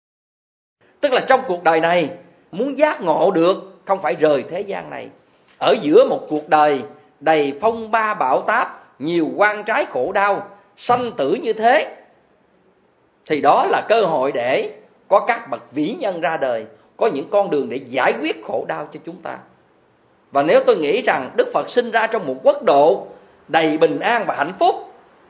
Tức là trong cuộc đời này muốn giác ngộ được không phải rời thế gian này. Ở giữa một cuộc đời đầy phong ba bão táp, nhiều oan trái khổ đau, sanh tử như thế, thì đó là cơ hội để có các bậc vĩ nhân ra đời, có những con đường để giải quyết khổ đau cho chúng ta. Và nếu tôi nghĩ rằng Đức Phật sinh ra trong một quốc độ đầy bình an và hạnh phúc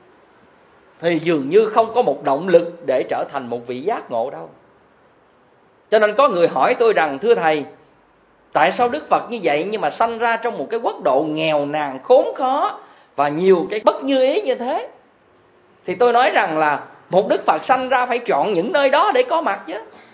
thì dường như không có một động lực để trở thành một vị giác ngộ đâu. Cho nên có người hỏi tôi rằng, thưa Thầy, tại sao Đức Phật như vậy nhưng mà sanh ra trong một cái quốc độ nghèo nàn khốn khó và nhiều cái bất như ý như thế? Thì tôi nói rằng là một Đức Phật sanh ra phải chọn những nơi đó để có mặt chứ.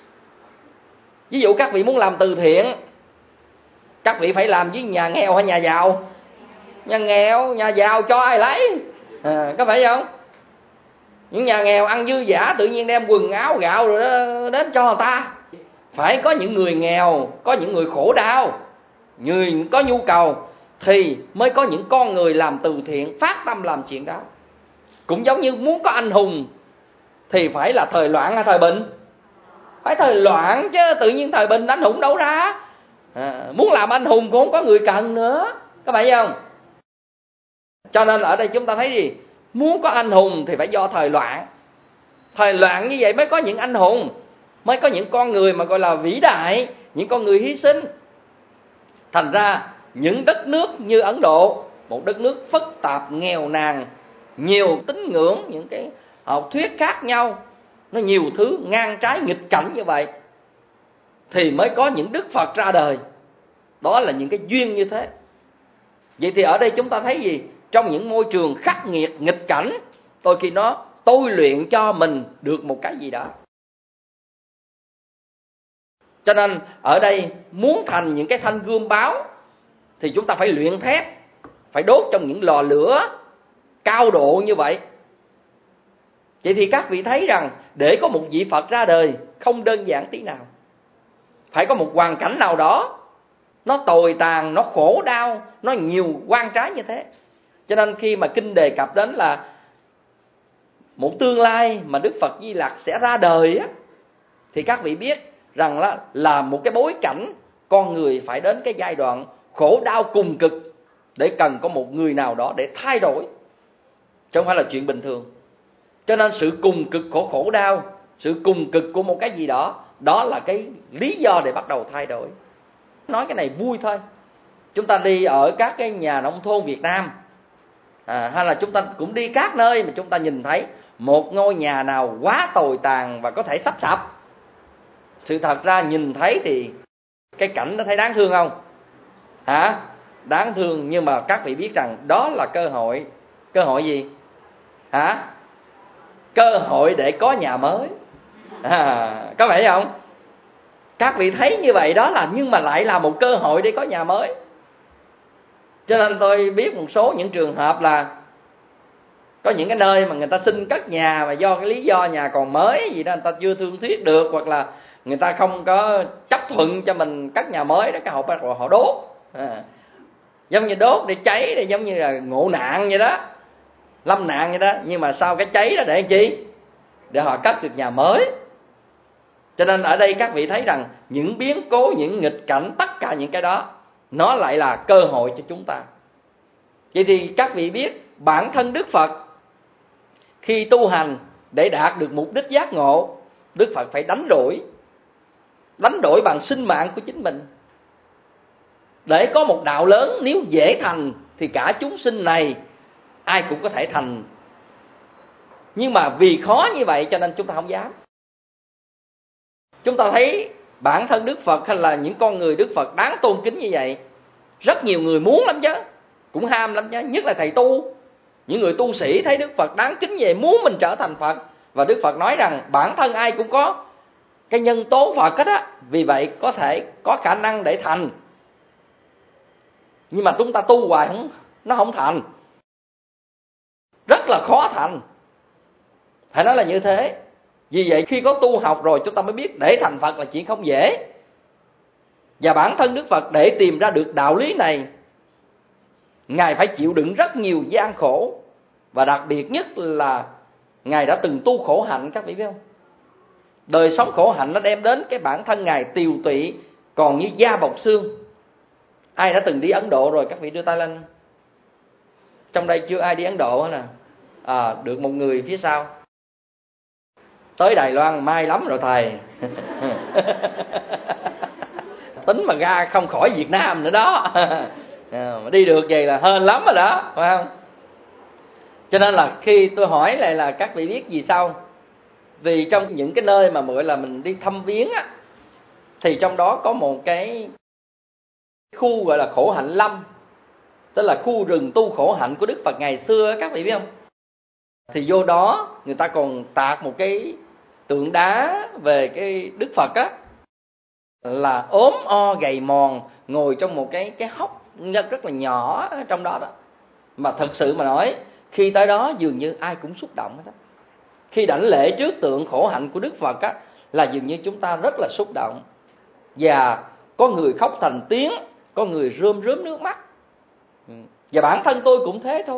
Ví dụ các vị muốn làm từ thiện, các vị phải làm với nhà nghèo hay nhà giàu? Nhà nghèo, nhà giàu cho ai lấy, à, có phải không? Những nhà nghèo ăn dư dả tự nhiên đem quần áo gạo rồi đó đến cho người ta. Phải có những người nghèo, có những người khổ đau, người có nhu cầu thì mới có những con người làm từ thiện, phát tâm làm chuyện đó. Cũng giống như muốn có anh hùng thì phải là thời loạn hay thời bình? Phải thời loạn chứ, tự nhiên thời bình anh hùng đâu ra. À, muốn làm anh hùng cũng không có người cần nữa, có phải không? Cho nên ở đây chúng ta thấy gì? Muốn có anh hùng thì phải do thời loạn. Thời loạn như vậy mới có những anh hùng, mới có những con người mà gọi là vĩ đại, những con người hy sinh. Thành ra những đất nước như Ấn Độ, một đất nước phức tạp, nghèo nàn, nhiều tín ngưỡng, những cái học thuyết khác nhau, nó nhiều thứ ngang trái nghịch cảnh như vậy, thì mới có những Đức Phật ra đời. Đó là những cái duyên như thế. Vậy thì ở đây chúng ta thấy gì? Trong những môi trường khắc nghiệt, nghịch cảnh, đôi khi nó tôi luyện cho mình được một cái gì đó. Cho nên ở đây muốn thành những cái thanh gươm báo thì chúng ta phải luyện thép, phải đốt trong những lò lửa cao độ như vậy. Vậy thì các vị thấy rằng để có một vị Phật ra đời không đơn giản tí nào. Phải có một hoàn cảnh nào đó nó tồi tàn, nó khổ đau, nó nhiều oan trái như thế. Cho nên khi mà kinh đề cập đến là một tương lai mà Đức Phật Di Lặc sẽ ra đời á, thì các vị biết rằng là, là một cái bối cảnh con người phải đến cái giai đoạn khổ đau cùng cực để cần có một người nào đó để thay đổi, chứ không phải là chuyện bình thường. Cho nên sự cùng cực của khổ đau, sự cùng cực của một cái gì đó, đó là cái lý do để bắt đầu thay đổi. Nói cái này vui thôi. Chúng ta đi ở các cái nhà nông thôn Việt Nam, à, hay là chúng ta cũng đi các nơi mà chúng ta nhìn thấy một ngôi nhà nào quá tồi tàn và có thể sắp sập. Sự thật ra nhìn thấy thì cái cảnh đó thấy đáng thương không? Hả? Đáng thương, nhưng mà các vị biết rằng đó là cơ hội Cơ hội gì? Hả? Cơ hội để có nhà mới. À, có phải không? Các vị thấy như vậy đó là, nhưng mà lại là một cơ hội để có nhà mới. Cho nên tôi biết một số những trường hợp là có những cái nơi mà người ta xin cất nhà mà do cái lý do nhà còn mới gì đó, người ta chưa thương thuyết được, hoặc là người ta không có chấp thuận cho mình cất nhà mới đó, cái họ bắt họ đốt. À, giống như đốt để cháy, để giống như là ngộ nạn vậy đó, lâm nạn vậy đó. Nhưng mà sau cái cháy đó để làm chi? Để họ cất được nhà mới. Cho nên ở đây các vị thấy rằng những biến cố, những nghịch cảnh, tất cả những cái đó nó lại là cơ hội cho chúng ta. Vậy thì các vị biết bản thân Đức Phật khi tu hành để đạt được mục đích giác ngộ, Đức Phật phải đánh đổi. Đánh đổi bằng sinh mạng của chính mình. Để có một đạo lớn, nếu dễ thành thì cả chúng sinh này ai cũng có thể thành. Nhưng mà vì khó như vậy cho nên chúng ta không dám. Chúng ta thấy bản thân Đức Phật hay là những con người Đức Phật đáng tôn kính như vậy, rất nhiều người muốn lắm chứ, cũng ham lắm chứ, nhất là thầy tu. Những người tu sĩ thấy Đức Phật đáng kính vậy, muốn mình trở thành Phật. Và Đức Phật nói rằng bản thân ai cũng có cái nhân tố Phật hết á, vì vậy có thể có khả năng để thành. Nhưng mà chúng ta tu hoài không, nó không thành, rất là khó thành. Phải nói là như thế. Vì vậy khi có tu học rồi chúng ta mới biết để thành Phật là chuyện không dễ. Và bản thân Đức Phật để tìm ra được đạo lý này, Ngài phải chịu đựng rất nhiều gian khổ. Và đặc biệt nhất là Ngài đã từng tu khổ hạnh, các vị biết không? Đời sống khổ hạnh nó đem đến cái bản thân Ngài tiều tụy còn như da bọc xương. Ai đã từng đi Ấn Độ rồi? Các vị đưa tay lên. Trong đây chưa ai đi Ấn Độ hết nè. À, được một người phía sau. Tới Đài Loan may lắm rồi thầy. Tính mà ra không khỏi Việt Nam nữa đó. À, mà đi được vậy là hên lắm rồi đó, phải không? Cho nên là khi tôi hỏi lại là các vị biết gì sao? Vì trong những cái nơi mà gọi là mình đi thăm viếng á, thì trong đó có một cái khu gọi là khổ hạnh lâm, tức là khu rừng tu khổ hạnh của Đức Phật ngày xưa, các vị biết không? Thì vô đó người ta còn tạc một cái tượng đá về cái Đức Phật á, là ốm o gầy mòn, ngồi trong một cái cái hốc rất là nhỏ trong đó đó. Mà thật sự mà nói, khi tới đó dường như ai cũng xúc động hết đó. Khi đảnh lễ trước tượng khổ hạnh của Đức Phật á, là dường như chúng ta rất là xúc động. Và có người khóc thành tiếng, có người rơm rớm nước mắt. Và bản thân tôi cũng thế thôi.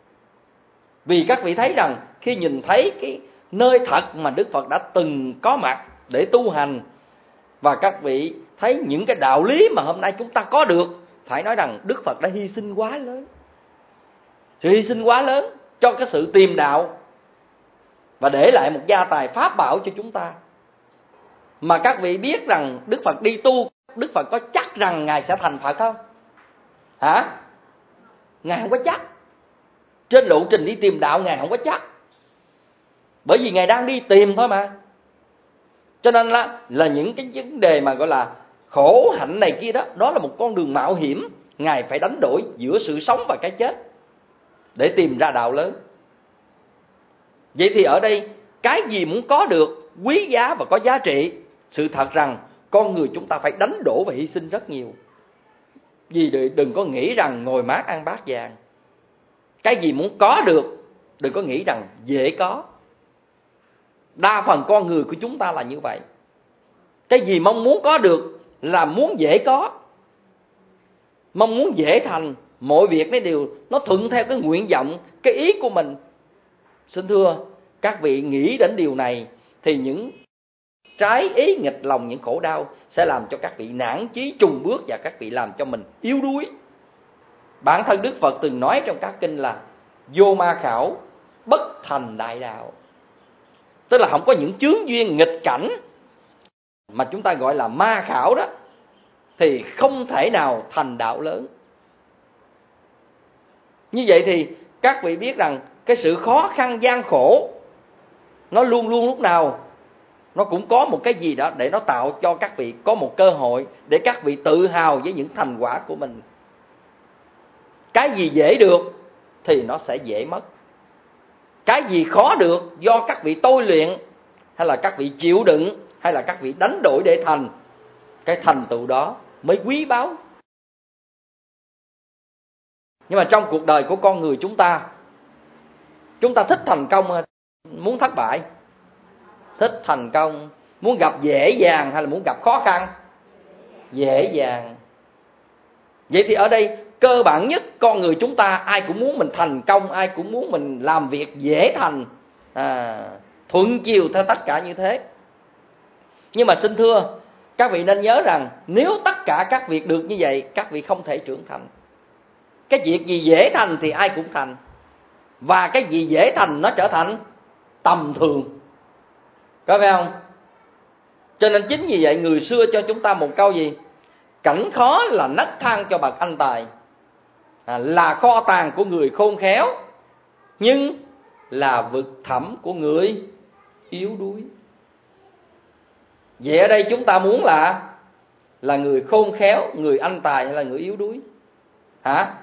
Vì các vị thấy rằng khi nhìn thấy cái nơi thật mà Đức Phật đã từng có mặt để tu hành, và các vị thấy những cái đạo lý mà hôm nay chúng ta có được, phải nói rằng Đức Phật đã hy sinh quá lớn. Sự hy sinh quá lớn cho cái sự tìm đạo, và để lại một gia tài pháp bảo cho chúng ta. Mà các vị biết rằng Đức Phật đi tu, Đức Phật có chắc rằng Ngài sẽ thành Phật không? Hả? Ngài không có chắc. Trên lộ trình đi tìm đạo Ngài không có chắc. Bởi vì Ngài đang đi tìm thôi mà. Cho nên là, là những cái vấn đề mà gọi là khổ hạnh này kia đó, đó là một con đường mạo hiểm. Ngài phải đánh đổi giữa sự sống và cái chết để tìm ra đạo lớn. Vậy thì ở đây, cái gì muốn có được quý giá và có giá trị, sự thật rằng con người chúng ta phải đánh đổ và hy sinh rất nhiều. Vì đừng có nghĩ rằng ngồi mát ăn bát vàng. Cái gì muốn có được, đừng có nghĩ rằng dễ có. Đa phần con người của chúng ta là như vậy. Cái gì mong muốn có được là muốn dễ có, mong muốn dễ thành. Mọi việc nó đều nó thuận theo cái nguyện vọng, cái ý của mình. Xin thưa các vị, nghĩ đến điều này thì những trái ý nghịch lòng, những khổ đau sẽ làm cho các vị nản chí chùng bước, và các vị làm cho mình yếu đuối. Bản thân Đức Phật từng nói trong các kinh là vô ma khảo bất thành đại đạo. Tức là không có những chướng duyên nghịch cảnh mà chúng ta gọi là ma khảo đó, thì không thể nào thành đạo lớn. Như vậy thì các vị biết rằng cái sự khó khăn gian khổ nó luôn luôn lúc nào nó cũng có một cái gì đó để nó tạo cho các vị có một cơ hội để các vị tự hào với những thành quả của mình. Cái gì dễ được thì nó sẽ dễ mất. Cái gì khó được do các vị tôi luyện, hay là các vị chịu đựng, hay là các vị đánh đổi để thành, cái thành tựu đó mới quý báu. Nhưng mà trong cuộc đời của con người chúng ta, chúng ta thích thành công, muốn thất bại? Thích thành công, muốn gặp dễ dàng hay là muốn gặp khó khăn? Dễ dàng. Vậy thì ở đây cơ bản nhất, con người chúng ta ai cũng muốn mình thành công, ai cũng muốn mình làm việc dễ thành, à, thuận chiều theo tất cả như thế. Nhưng mà xin thưa các vị nên nhớ rằng, nếu tất cả các việc được như vậy, các vị không thể trưởng thành. Cái việc gì dễ thành thì ai cũng thành, và cái gì dễ thành nó trở thành tầm thường, có phải không? Cho nên chính vì vậy người xưa cho chúng ta một câu gì? Cảnh khó là nấc thang cho bậc anh tài, à, là kho tàng của người khôn khéo, nhưng là vực thẳm của người yếu đuối. Vậy ở đây chúng ta muốn là là người khôn khéo, người anh tài, hay là người yếu đuối? Hả?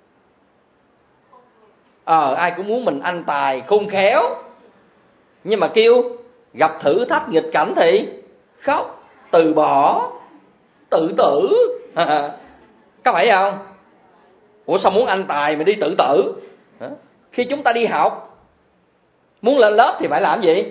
Ờ, ai cũng muốn mình anh tài, khôn khéo, nhưng mà kêu gặp thử thách nghịch cảnh thì khóc, từ bỏ, tự tử. Có phải không? Ủa sao muốn anh tài mà đi tự tử? Khi chúng ta đi học, muốn lên lớp thì phải làm gì?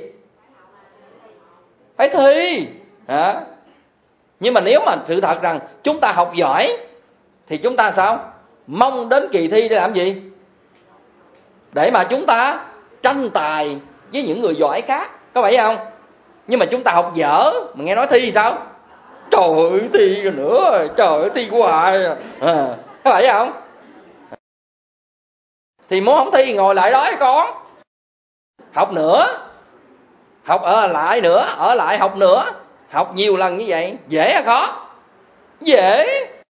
Phải thi. Hả? Nhưng mà nếu mà sự thật rằng chúng ta học giỏi thì chúng ta sao? Mong đến kỳ thi để làm gì? Để mà chúng ta tranh tài với những người giỏi khác, có phải không? Nhưng mà chúng ta học dở mà nghe nói thi thì sao? Trời ơi thi rồi nữa, trời ơi thi hoài, à, có phải không? Thì muốn không thi ngồi lại đó con, học nữa, học ở lại nữa, ở lại học nữa, học nhiều lần như vậy, dễ hay khó? Dễ.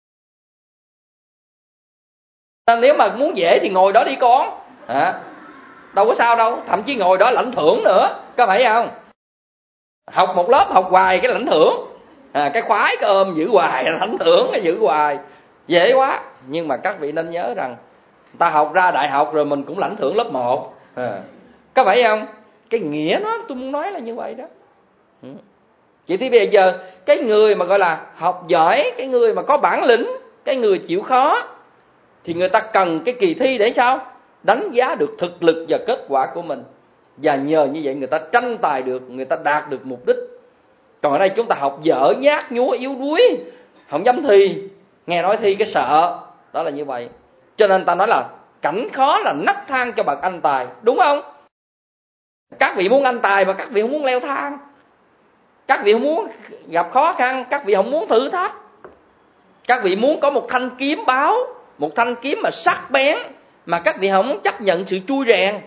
Nếu mà muốn dễ thì ngồi đó đi con, à, đâu có sao đâu, thậm chí ngồi đó lãnh thưởng nữa, có phải không? Học một lớp học hoài cái lãnh thưởng, à, cái khoái cái ôm giữ hoài, lãnh thưởng cái giữ hoài, dễ quá. Nhưng mà các vị nên nhớ rằng ta học ra đại học rồi mình cũng lãnh thưởng lớp một, à, có phải không? Cái nghĩa nó tôi muốn nói là như vậy đó. Vậy thì bây giờ cái người mà gọi là học giỏi, cái người mà có bản lĩnh, cái người chịu khó, thì người ta cần cái kỳ thi để sao? Đánh giá được thực lực và kết quả của mình. Và nhờ như vậy người ta tranh tài được, người ta đạt được mục đích. Còn ở đây chúng ta học dở, nhát, nhúa, yếu đuối, không dám thi, nghe nói thi cái sợ. Đó là như vậy. Cho nên ta nói là cảnh khó là nấc thang cho bậc anh tài, đúng không? Các vị muốn anh tài mà các vị không muốn leo thang, các vị không muốn gặp khó khăn, các vị không muốn thử thách, các vị muốn có một thanh kiếm báo, một thanh kiếm mà sắc bén, mà các vị không muốn chấp nhận sự trui rèn.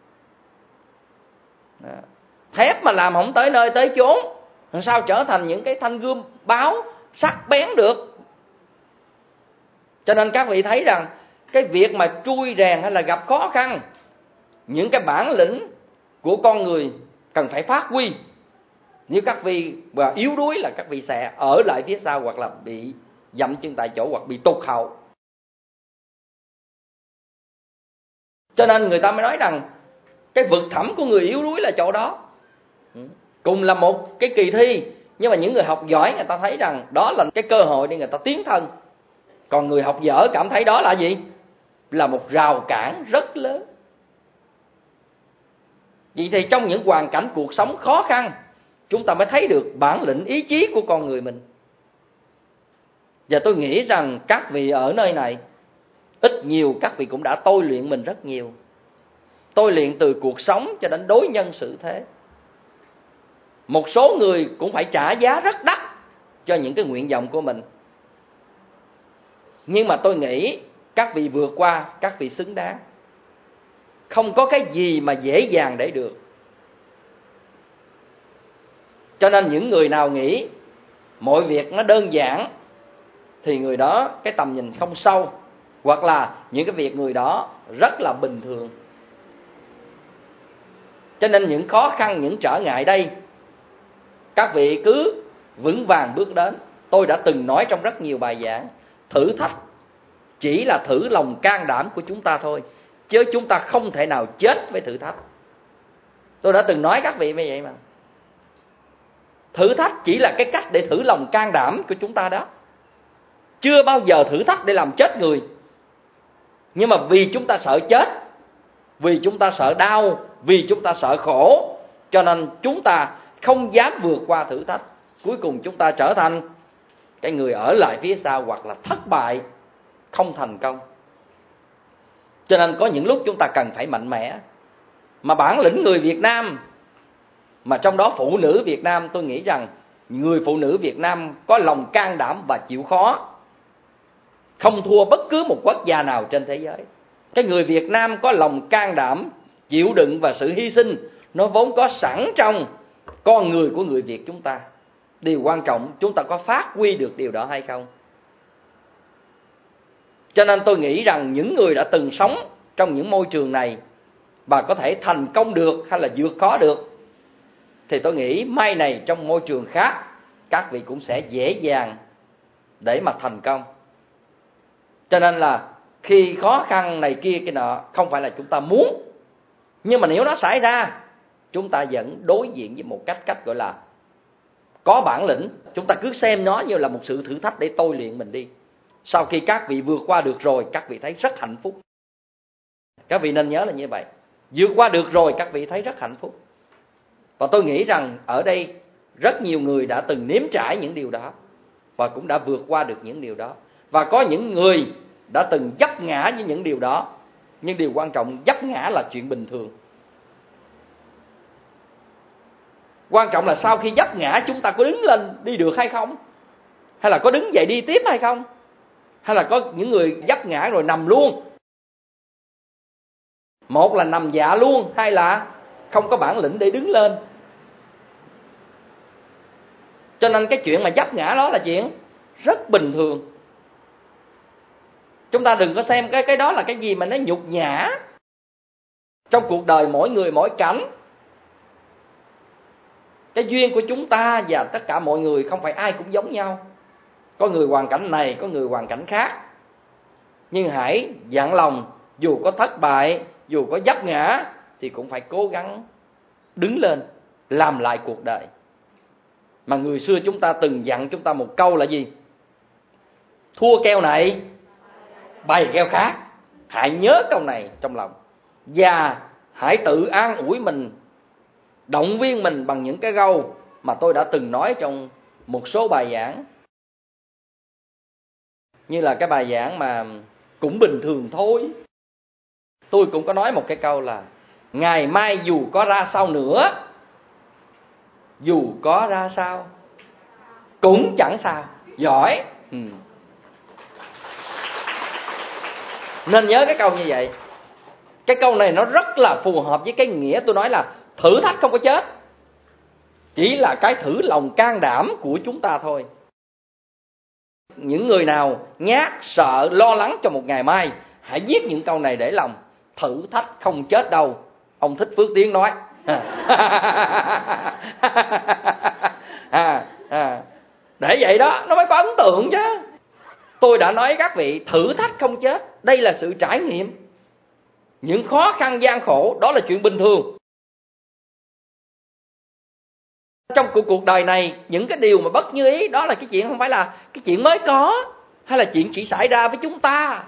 Thép mà làm không tới nơi tới chốn, làm sao trở thành những cái thanh gươm báo sắc bén được? Cho nên các vị thấy rằng cái việc mà trui rèn hay là gặp khó khăn, những cái bản lĩnh của con người cần phải phát huy. Nếu các vị và yếu đuối là các vị sẽ ở lại phía sau, hoặc là bị dậm chân tại chỗ, hoặc bị tụt hậu. Cho nên người ta mới nói rằng cái vực thẳm của người yếu đuối là chỗ đó. Cùng là một cái kỳ thi, nhưng mà những người học giỏi người ta thấy rằng đó là cái cơ hội để người ta tiến thân. Còn người học dở cảm thấy đó là gì? Là một rào cản rất lớn. Vậy thì trong những hoàn cảnh cuộc sống khó khăn, chúng ta mới thấy được bản lĩnh ý chí của con người mình. Và tôi nghĩ rằng các vị ở nơi này, ít nhiều các vị cũng đã tôi luyện mình rất nhiều. Tôi luyện từ cuộc sống cho đến đối nhân xử thế. Một số người cũng phải trả giá rất đắt cho những cái nguyện vọng của mình. Nhưng mà tôi nghĩ các vị vượt qua, các vị xứng đáng. Không có cái gì mà dễ dàng để được. Cho nên những người nào nghĩ mọi việc nó đơn giản thì người đó cái tầm nhìn không sâu, hoặc là những cái việc người đó rất là bình thường. Cho nên những khó khăn, những trở ngại đây, các vị cứ vững vàng bước đến. Tôi đã từng nói trong rất nhiều bài giảng, thử thách chỉ là thử lòng can đảm của chúng ta thôi. chứ chúng ta không thể nào chết với thử thách. Tôi đã từng nói các vị như vậy mà. Thử thách chỉ là cái cách để thử lòng can đảm của chúng ta đó. Chưa bao giờ thử thách để làm chết người. Nhưng mà vì chúng ta sợ chết, vì chúng ta sợ đau, vì chúng ta sợ khổ, cho nên chúng ta không dám vượt qua thử thách. Cuối cùng chúng ta trở thành cái người ở lại phía sau, hoặc là thất bại, không thành công. Cho nên có những lúc chúng ta cần phải mạnh mẽ. Mà bản lĩnh người Việt Nam, mà trong đó phụ nữ Việt Nam, tôi nghĩ rằng người phụ nữ Việt Nam có lòng can đảm và chịu khó, không thua bất cứ một quốc gia nào trên thế giới. Cái người Việt Nam có lòng can đảm, chịu đựng và sự hy sinh, nó vốn có sẵn trong con người của người Việt chúng ta. Điều quan trọng chúng ta có phát huy được điều đó hay không. Cho nên tôi nghĩ rằng những người đã từng sống trong những môi trường này và có thể thành công được hay là vượt khó được, thì tôi nghĩ mai này trong môi trường khác các vị cũng sẽ dễ dàng để mà thành công. Cho nên là khi khó khăn này kia kia nọ, không phải là chúng ta muốn, nhưng mà nếu nó xảy ra, chúng ta vẫn đối diện với một cách cách gọi là có bản lĩnh. Chúng ta cứ xem nó như là một sự thử thách để tôi luyện mình đi. Sau khi các vị vượt qua được rồi, các vị thấy rất hạnh phúc. Các vị nên nhớ là như vậy. Vượt qua được rồi, các vị thấy rất hạnh phúc. Và tôi nghĩ rằng ở đây rất nhiều người đã từng nếm trải những điều đó và cũng đã vượt qua được những điều đó. Và có những người đã từng vấp ngã với những điều đó. Nhưng điều quan trọng, vấp ngã là chuyện bình thường. Quan trọng là sau khi vấp ngã chúng ta có đứng lên đi được hay không? Hay là có đứng dậy đi tiếp hay không? Hay là có những người vấp ngã rồi nằm luôn. Một là nằm dạ luôn, hai là không có bản lĩnh để đứng lên. Cho nên cái chuyện mà vấp ngã đó là chuyện rất bình thường. Chúng ta đừng có xem cái cái đó là cái gì mà nó nhục nhã. Trong cuộc đời mỗi người mỗi cảnh. Cái duyên của chúng ta và tất cả mọi người không phải ai cũng giống nhau. Có người hoàn cảnh này, có người hoàn cảnh khác. Nhưng hãy dặn lòng, dù có thất bại, dù có vấp ngã, thì cũng phải cố gắng đứng lên, làm lại cuộc đời. Mà người xưa chúng ta từng dặn chúng ta một câu là gì? Thua keo này, bày keo khác. Hãy nhớ câu này trong lòng. Và hãy tự an ủi mình, động viên mình bằng những cái câu mà tôi đã từng nói trong một số bài giảng. Như là cái bài giảng mà cũng bình thường thôi. Tôi cũng có nói một cái câu là ngày mai dù có ra sao nữa, dù có ra sao cũng chẳng sao. Giỏi. ừ. Nên nhớ cái câu như vậy. Cái câu này nó rất là phù hợp với cái nghĩa tôi nói là thử thách không có chết, chỉ là cái thử lòng can đảm của chúng ta thôi. Những người nào nhát, sợ, lo lắng cho một ngày mai, hãy viết những câu này để lòng. Thử thách không chết đâu. Ông Thích Phước Tiến nói. à, à. Để vậy đó, nó mới có ấn tượng chứ. Tôi đã nói các vị, thử thách không chết. Đây là sự trải nghiệm. Những khó khăn gian khổ, đó là chuyện bình thường. Trong cuộc, cuộc đời này, những cái điều mà bất như ý, đó là cái chuyện không phải là cái chuyện mới có, hay là chuyện chỉ xảy ra với chúng ta.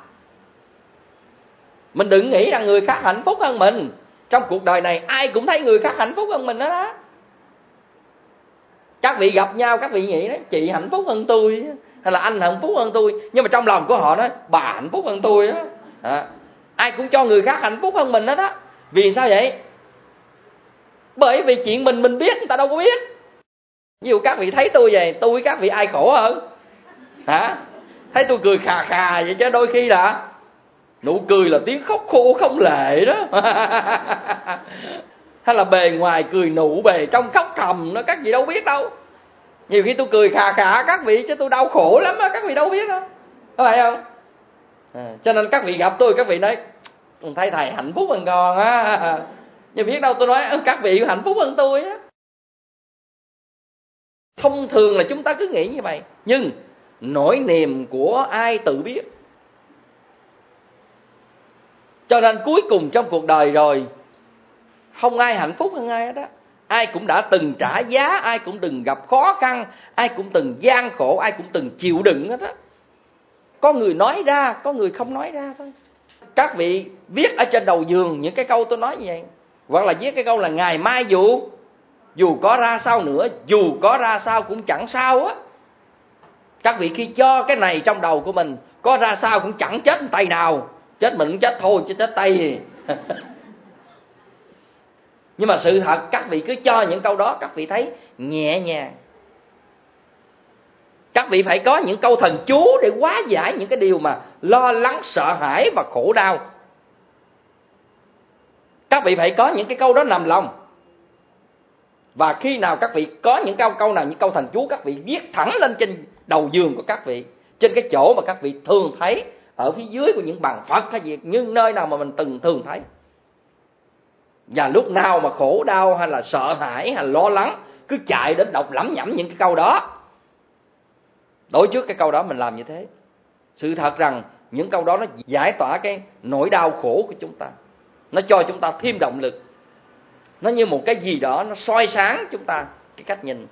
Mình đừng nghĩ rằng người khác hạnh phúc hơn mình. Trong cuộc đời này, ai cũng thấy người khác hạnh phúc hơn mình đó đó. Các vị gặp nhau, các vị nghĩ đó, chị hạnh phúc hơn tôi, hay là anh hạnh phúc hơn tôi. Nhưng mà trong lòng của họ nói, bà hạnh phúc hơn tôi đó. À, ai cũng cho người khác hạnh phúc hơn mình đó đó. Vì sao vậy? Bởi vì chuyện mình mình biết, người ta đâu có biết. Ví dụ các vị thấy tôi vậy, tôi với các vị ai khổ hơn? Hả? Thấy tôi cười khà khà vậy chứ đôi khi là nụ cười là tiếng khóc khô không lệ đó. Hay là bề ngoài cười nụ, bề trong khóc thầm đó, các vị đâu biết đâu. Nhiều khi tôi cười khà khà các vị chứ tôi đau khổ lắm đó, các vị đâu biết đâu. Có phải không? À, cho nên các vị gặp tôi, các vị nói thấy thầy hạnh phúc hơn con á. Nhưng biết đâu tôi nói các vị hạnh phúc hơn tôi á. Thông thường là chúng ta cứ nghĩ như vậy. Nhưng nỗi niềm của ai tự biết. Cho nên cuối cùng trong cuộc đời rồi, không ai hạnh phúc hơn ai hết á. Ai cũng đã từng trả giá, ai cũng từng gặp khó khăn, ai cũng từng gian khổ, ai cũng từng chịu đựng hết á. Có người nói ra, có người không nói ra thôi. Các vị viết ở trên đầu giường những cái câu tôi nói như vậy, hoặc là viết cái câu là ngày mai dù dù có ra sao nữa, dù có ra sao cũng chẳng sao á. Các vị khi cho cái này trong đầu của mình, có ra sao cũng chẳng chết tay nào, chết mình cũng chết thôi chứ chết tay gì. Nhưng mà sự thật các vị cứ cho những câu đó, các vị thấy nhẹ nhàng. Các vị phải có những câu thần chú để hóa giải những cái điều mà lo lắng, sợ hãi và khổ đau. Các vị phải có những cái câu đó nằm lòng. Và khi nào các vị có những câu câu nào, những câu thần chú, các vị viết thẳng lên trên đầu giường của các vị, trên cái chỗ mà các vị thường thấy, ở phía dưới của những bàn Phật hay gì, nhưng nơi nào mà mình từng thường thấy. Và lúc nào mà khổ đau hay là sợ hãi hay là lo lắng, cứ chạy đến đọc lẩm nhẩm những cái câu đó. Đối trước cái câu đó mình làm như thế. Sự thật rằng những câu đó nó giải tỏa cái nỗi đau khổ của chúng ta, nó cho chúng ta thêm động lực. Nó như một cái gì đó nó soi sáng chúng ta cái cách nhìn.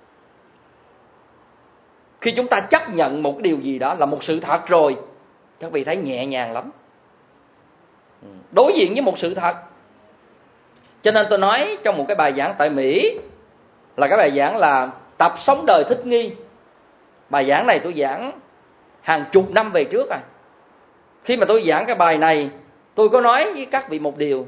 Khi chúng ta chấp nhận một cái điều gì đó là một sự thật rồi, các vị thấy nhẹ nhàng lắm. Đối diện với một sự thật. Cho nên tôi nói trong một cái bài giảng tại Mỹ, là cái bài giảng là tập sống đời thích nghi. Bài giảng này tôi giảng hàng chục năm về trước rồi. Khi mà tôi giảng cái bài này, tôi có nói với các vị một điều: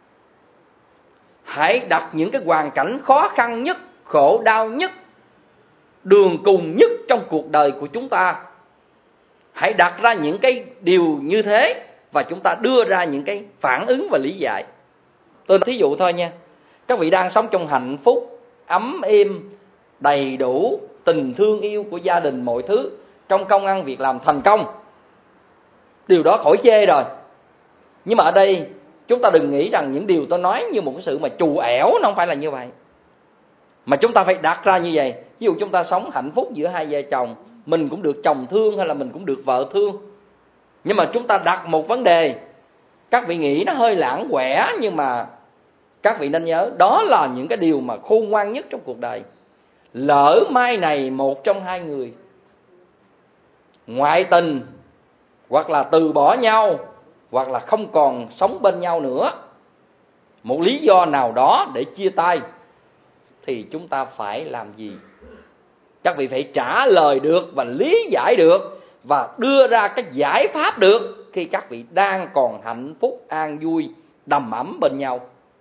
hãy đặt những cái hoàn cảnh khó khăn nhất, khổ đau nhất, đường cùng nhất trong cuộc đời của chúng ta, hãy đặt ra những cái điều như thế và chúng ta đưa ra những cái phản ứng và lý giải. Tôi thí dụ thôi nha. Các vị đang sống trong hạnh phúc, ấm êm, đầy đủ, tình thương yêu của gia đình, mọi thứ, trong công ăn việc làm thành công, điều đó khỏi chê rồi. Nhưng mà ở đây chúng ta đừng nghĩ rằng những điều tôi nói như một cái sự mà trù ẻo, nó không phải là như vậy. Mà chúng ta phải đặt ra như vậy. Ví dụ chúng ta sống hạnh phúc giữa hai vợ chồng, mình cũng được chồng thương hay là mình cũng được vợ thương. Nhưng mà chúng ta đặt một vấn đề, các vị nghĩ nó hơi lãng quẻ, nhưng mà các vị nên nhớ, đó là những cái điều mà khôn ngoan nhất trong cuộc đời. Lỡ mai này một trong hai người ngoại tình, hoặc là từ bỏ nhau, hoặc là không còn sống bên nhau nữa, một lý do nào đó để chia tay, thì chúng ta phải làm gì? Các vị phải trả lời được và lý giải được và đưa ra cái giải pháp được khi các vị đang còn hạnh phúc, an vui, đầm ấm bên nhau.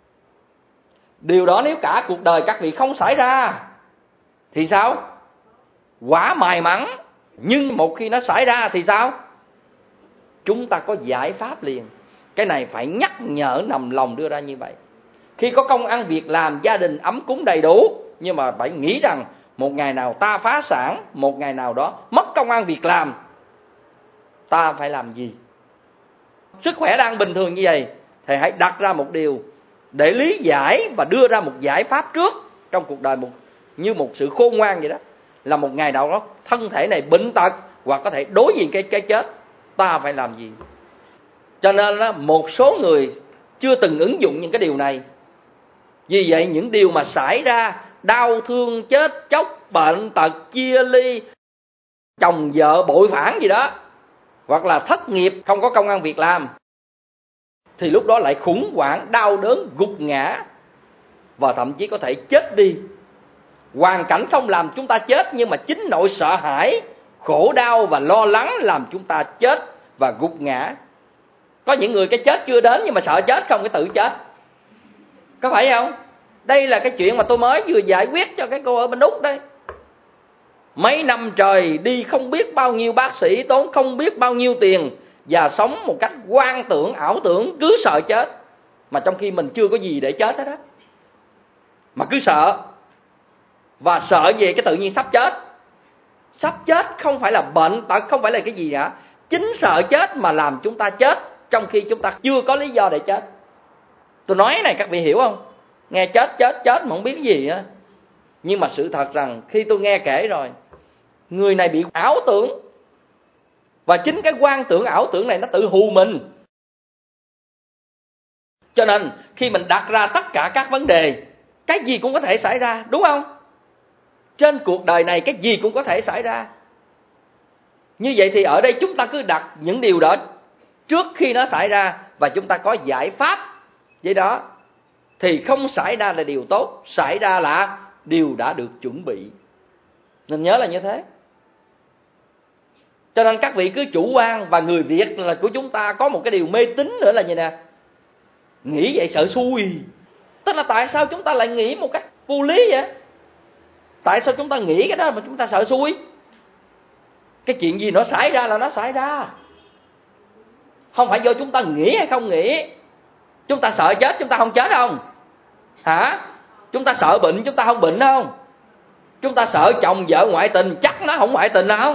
Điều đó nếu cả cuộc đời các vị không xảy ra thì sao? Quả may mắn. Nhưng một khi nó xảy ra thì sao? Chúng ta có giải pháp liền. Cái này phải nhắc nhở nằm lòng đưa ra như vậy. Khi có công ăn việc làm, gia đình ấm cúng đầy đủ, nhưng mà phải nghĩ rằng một ngày nào ta phá sản, một ngày nào đó mất công ăn việc làm, ta phải làm gì? Sức khỏe đang bình thường như vậy thì hãy đặt ra một điều để lý giải và đưa ra một giải pháp trước trong cuộc đời, một như một sự khôn ngoan vậy đó. Là một ngày nào đó thân thể này bệnh tật hoặc có thể đối diện cái cái chết, ta phải làm gì? Cho nên đó, một số người chưa từng ứng dụng những cái điều này. Vì vậy những điều mà xảy ra, đau thương, chết chóc, bệnh tật, chia ly, chồng vợ bội phản gì đó, hoặc là thất nghiệp, không có công ăn việc làm, thì lúc đó lại khủng hoảng, đau đớn, gục ngã và thậm chí có thể chết đi. Hoàn cảnh không làm chúng ta chết, nhưng mà chính nỗi sợ hãi, khổ đau và lo lắng làm chúng ta chết và gục ngã. Có những người cái chết chưa đến nhưng mà sợ chết không, cái tự chết. Có phải không? Đây là cái chuyện mà tôi mới vừa giải quyết cho cái cô ở bên Úc đây. Mấy năm trời đi không biết bao nhiêu bác sĩ, tốn không biết bao nhiêu tiền, và sống một cách hoang tưởng, ảo tưởng, cứ sợ chết. Mà trong khi mình chưa có gì để chết hết á, mà cứ sợ. Và sợ về cái tự nhiên sắp chết. Sắp chết không phải là bệnh tật, không phải là cái gì cả. Chính sợ chết mà làm chúng ta chết, trong khi chúng ta chưa có lý do để chết. Tôi nói này các vị hiểu không? Nghe chết chết chết mà không biết cái gì á. Nhưng mà sự thật rằng khi tôi nghe kể rồi, người này bị ảo tưởng, và chính cái quan tưởng ảo tưởng này nó tự hù mình. Cho nên khi mình đặt ra tất cả các vấn đề, cái gì cũng có thể xảy ra, đúng không? Trên cuộc đời này cái gì cũng có thể xảy ra. Như vậy thì ở đây chúng ta cứ đặt những điều đó trước khi nó xảy ra, và chúng ta có giải pháp với đó, thì không xảy ra là điều tốt, xảy ra là điều đã được chuẩn bị. Nên nhớ là như thế. Cho nên các vị cứ chủ quan. Và người Việt là của chúng ta có một cái điều mê tín nữa là như nè, nghĩ vậy sợ xui. Tức là tại sao chúng ta lại nghĩ một cách vô lý vậy? Tại sao chúng ta nghĩ cái đó mà chúng ta sợ xui? Cái chuyện gì nó xảy ra là nó xảy ra, không phải do chúng ta nghĩ hay không nghĩ. Chúng ta sợ chết, chúng ta không chết không? Hả? Chúng ta sợ bệnh, chúng ta không bệnh không? Chúng ta sợ chồng vợ ngoại tình, chắc nó không ngoại tình không?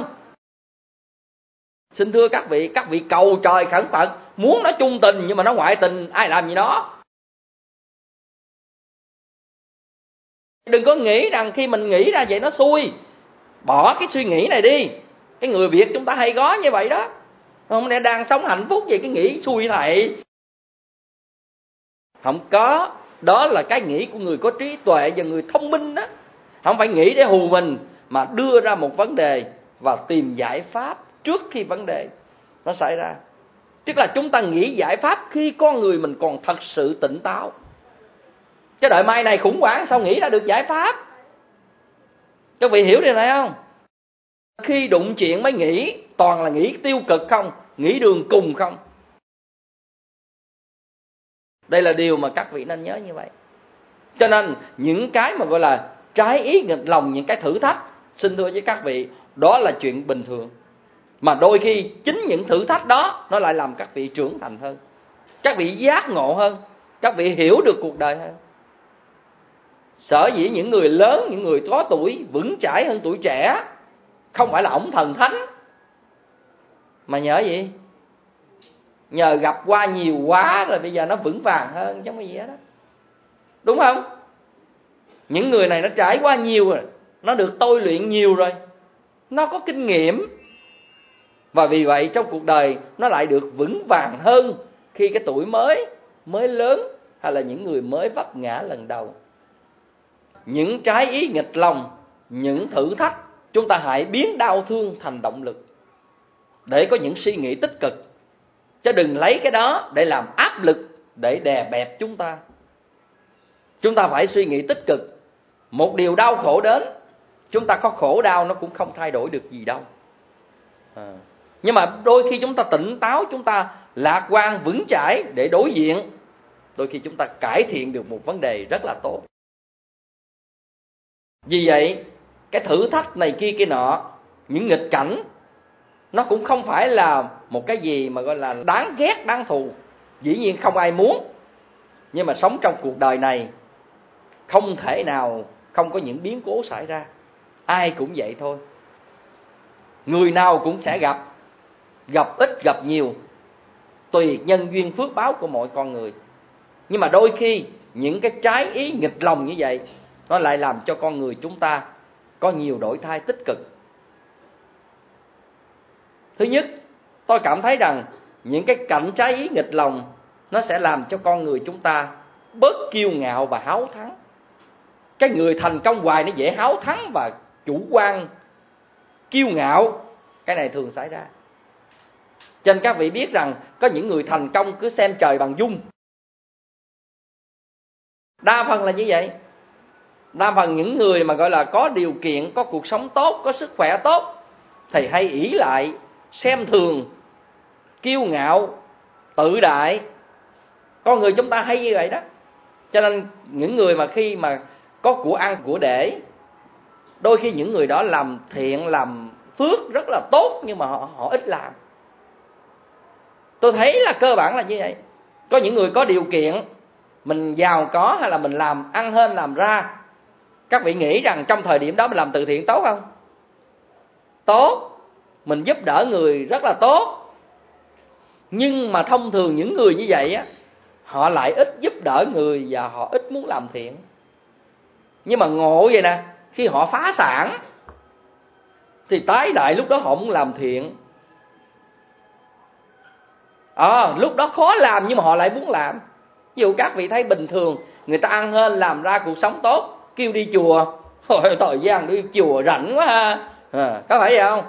Xin thưa các vị, các vị cầu trời khẩn Phật muốn nó chung tình, nhưng mà nó ngoại tình ai làm gì nó? Đừng có nghĩ rằng khi mình nghĩ ra vậy nó xui. Bỏ cái suy nghĩ này đi. Cái người Việt chúng ta hay có như vậy đó. Không lẽ đang sống hạnh phúc vậy cái nghĩ xui thầy? Không có. Đó là cái nghĩ của người có trí tuệ và người thông minh đó. Không phải nghĩ để hù mình, mà đưa ra một vấn đề và tìm giải pháp trước khi vấn đề nó xảy ra. Tức là chúng ta nghĩ giải pháp khi con người mình còn thật sự tỉnh táo. Chứ đợi mai này khủng hoảng sao nghĩ ra được giải pháp? Các vị hiểu điều này không? Khi đụng chuyện mới nghĩ, toàn là nghĩ tiêu cực không, nghĩ đường cùng không. Đây là điều mà các vị nên nhớ như vậy. Cho nên những cái mà gọi là trái ý nghịch lòng, những cái thử thách, xin thưa với các vị, đó là chuyện bình thường. Mà đôi khi chính những thử thách đó nó lại làm các vị trưởng thành hơn, các vị giác ngộ hơn, các vị hiểu được cuộc đời hơn. Sở dĩ những người lớn, những người có tuổi vững chãi hơn tuổi trẻ, không phải là ổng thần thánh, mà nhờ gì? Nhờ gặp qua nhiều quá rồi bây giờ nó vững vàng hơn, chứ không có gì hết đó. Đúng không? Những người này nó trải qua nhiều rồi, nó được tôi luyện nhiều rồi, nó có kinh nghiệm. Và vì vậy trong cuộc đời nó lại được vững vàng hơn khi cái tuổi mới, mới lớn, hay là những người mới vấp ngã lần đầu. Những trái ý nghịch lòng, những thử thách, chúng ta hãy biến đau thương thành động lực để có những suy nghĩ tích cực. Chứ đừng lấy cái đó để làm áp lực, để đè bẹp chúng ta. Chúng ta phải suy nghĩ tích cực. Một điều đau khổ đến, chúng ta có khổ đau nó cũng không thay đổi được gì đâu. À. Nhưng mà đôi khi chúng ta tỉnh táo, chúng ta lạc quan vững chãi để đối diện, đôi khi chúng ta cải thiện được một vấn đề rất là tốt. Vì vậy, cái thử thách này kia kia nọ, những nghịch cảnh, nó cũng không phải là một cái gì mà gọi là đáng ghét, đáng thù. Dĩ nhiên không ai muốn. Nhưng mà sống trong cuộc đời này, không thể nào không có những biến cố xảy ra. Ai cũng vậy thôi. Người nào cũng sẽ gặp. Gặp ít gặp nhiều, tùy nhân duyên phước báo của mọi con người. Nhưng mà đôi khi những cái trái ý nghịch lòng như vậy, nó lại làm cho con người chúng ta có nhiều đổi thay tích cực. Thứ nhất, tôi cảm thấy rằng những cái cảnh trái ý nghịch lòng nó sẽ làm cho con người chúng ta bớt kiêu ngạo và háo thắng. Cái người thành công hoài nó dễ háo thắng và chủ quan, kiêu ngạo. Cái này thường xảy ra. Cho nên các vị biết rằng có những người thành công cứ xem trời bằng dung. Đa phần là như vậy. Đa phần những người mà gọi là có điều kiện, có cuộc sống tốt, có sức khỏe tốt, thì hay ỷ lại, xem thường, kiêu ngạo, tự đại. Con người chúng ta hay như vậy đó. Cho nên những người mà khi mà có của ăn của để, đôi khi những người đó làm thiện, làm phước rất là tốt, nhưng mà họ, họ ít làm. Tôi thấy là cơ bản là như vậy. Có những người có điều kiện, mình giàu có hay là mình làm ăn hên làm ra, các vị nghĩ rằng trong thời điểm đó mình làm từ thiện tốt không? Tốt. Mình giúp đỡ người rất là tốt. Nhưng mà thông thường những người như vậy á, họ lại ít giúp đỡ người và họ ít muốn làm thiện. Nhưng mà ngộ vậy nè, khi họ phá sản thì tái đại lúc đó họ muốn làm thiện. À, lúc đó khó làm nhưng mà họ lại muốn làm. Ví dụ các vị thấy bình thường người ta ăn hên làm ra cuộc sống tốt, kêu đi chùa, hồi thời gian đi chùa rảnh quá ha, à, có phải vậy không?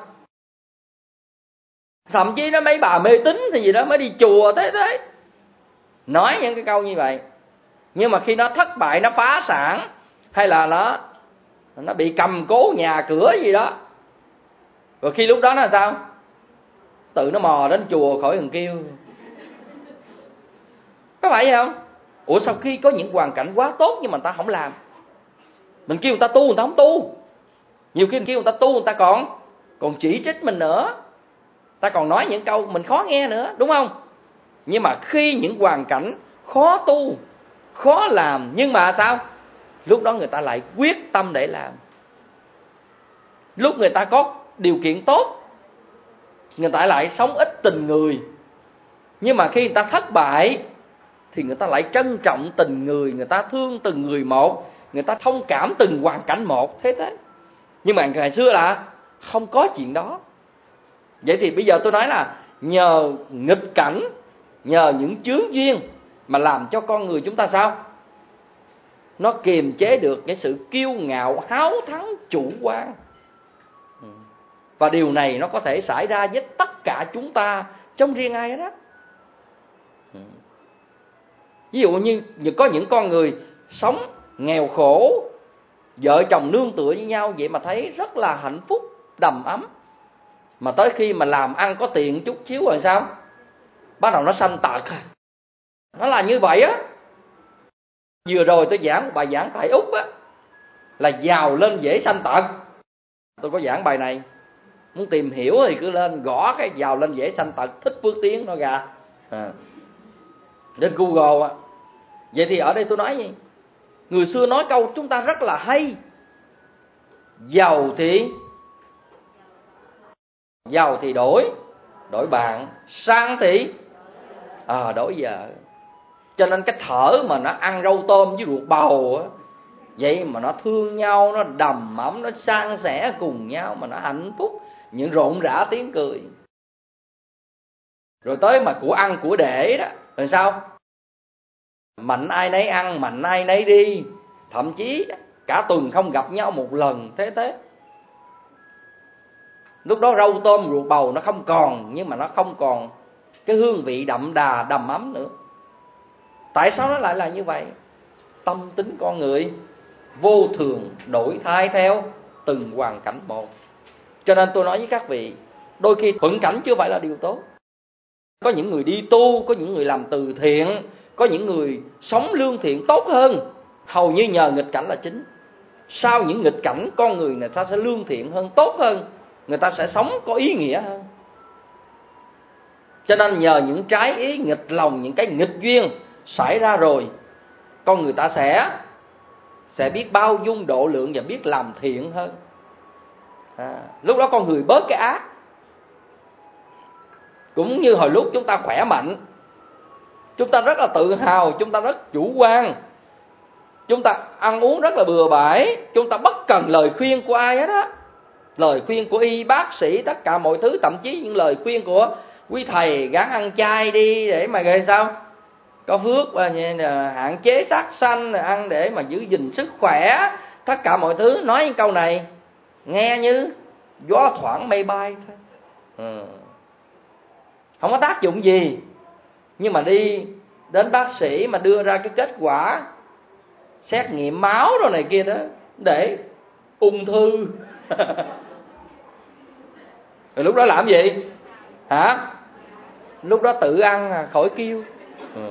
Thậm chí nó mấy bà mê tín thì gì đó mới đi chùa thế thế, nói những cái câu như vậy. Nhưng mà khi nó thất bại, nó phá sản, hay là nó nó bị cầm cố nhà cửa gì đó, rồi khi lúc đó nó là sao? Tự nó mò đến chùa khỏi cần kêu. Có phải vậy không? Ủa sao khi có những hoàn cảnh quá tốt nhưng mà người ta không làm? Mình kêu người ta tu, người ta không tu. Nhiều khi mình kêu người ta tu, người ta còn còn chỉ trích mình nữa, ta còn nói những câu mình khó nghe nữa, đúng không? Nhưng mà khi những hoàn cảnh khó tu, khó làm, nhưng mà sao? Lúc đó người ta lại quyết tâm để làm. Lúc người ta có điều kiện tốt, người ta lại sống ít tình người. Nhưng mà khi người ta thất bại thì người ta lại trân trọng tình người, người ta thương từng người một, người ta thông cảm từng hoàn cảnh một, thế thế. Nhưng mà ngày xưa là không có chuyện đó. Vậy thì bây giờ tôi nói là nhờ nghịch cảnh, nhờ những chướng duyên mà làm cho con người chúng ta sao? Nó kiềm chế được cái sự kiêu ngạo, háo thắng, chủ quan. Và điều này nó có thể xảy ra với tất cả chúng ta, trong riêng ai đó. Ví dụ như có những con người sống nghèo khổ, vợ chồng nương tựa với nhau, vậy mà thấy rất là hạnh phúc, đầm ấm. Mà tới khi mà làm ăn có tiền chút xíu rồi sao? Bắt đầu nó sanh tật. Nó là như vậy á. Vừa rồi tôi giảng một bài giảng tại Úc á, là giàu lên dễ sanh tật. Tôi có giảng bài này, muốn tìm hiểu thì cứ lên gõ cái giàu lên dễ sanh tật Thích Phước Tiến nó ra à, trên Google á. Vậy thì ở đây tôi nói gì? Người xưa nói câu chúng ta rất là hay: giàu thì giàu thì đổi đổi bạn, sang thì à, đổi vợ. Cho nên cái thở mà nó ăn rau tôm với ruột bầu á, vậy mà nó thương nhau, nó đầm ấm, nó san sẻ cùng nhau, mà nó hạnh phúc, những rộn rã tiếng cười. Rồi tới mà của ăn của để đó, rồi sao? Mạnh ai nấy ăn, mạnh ai nấy đi, thậm chí cả tuần không gặp nhau một lần, thế thế. Lúc đó rau tôm ruột bầu nó không còn, nhưng mà nó không còn cái hương vị đậm đà đầm ấm nữa. Tại sao nó lại là như vậy? Tâm tính con người vô thường, đổi thay theo từng hoàn cảnh một. Cho nên tôi nói với các vị, đôi khi thuận cảnh chưa phải là điều tốt. Có những người đi tu, có những người làm từ thiện, có những người sống lương thiện tốt hơn, hầu như nhờ nghịch cảnh là chính. Sau những nghịch cảnh, con người người ta sẽ lương thiện hơn, tốt hơn, người ta sẽ sống có ý nghĩa hơn. Cho nên nhờ những trái ý nghịch lòng, những cái nghịch duyên xảy ra rồi, con người ta sẽ sẽ biết bao dung độ lượng và biết làm thiện hơn. À, lúc đó con người bớt cái ác. Cũng như hồi lúc chúng ta khỏe mạnh, chúng ta rất là tự hào, chúng ta rất chủ quan, chúng ta ăn uống rất là bừa bãi, chúng ta bất cần lời khuyên của ai hết á. Lời khuyên của y bác sĩ, tất cả mọi thứ, thậm chí những lời khuyên của quý thầy gắng ăn chay đi để mà gây sao? Có phước, hạn chế sát sanh, ăn để mà giữ gìn sức khỏe, tất cả mọi thứ. Nói những câu này nghe như gió thoảng mây bay thôi, ừ. không có tác dụng gì. Nhưng mà đi đến bác sĩ mà đưa ra cái kết quả xét nghiệm máu rồi này kia đó, để ung thư rồi lúc đó làm gì hả? Lúc đó tự ăn khỏi kêu. ừ.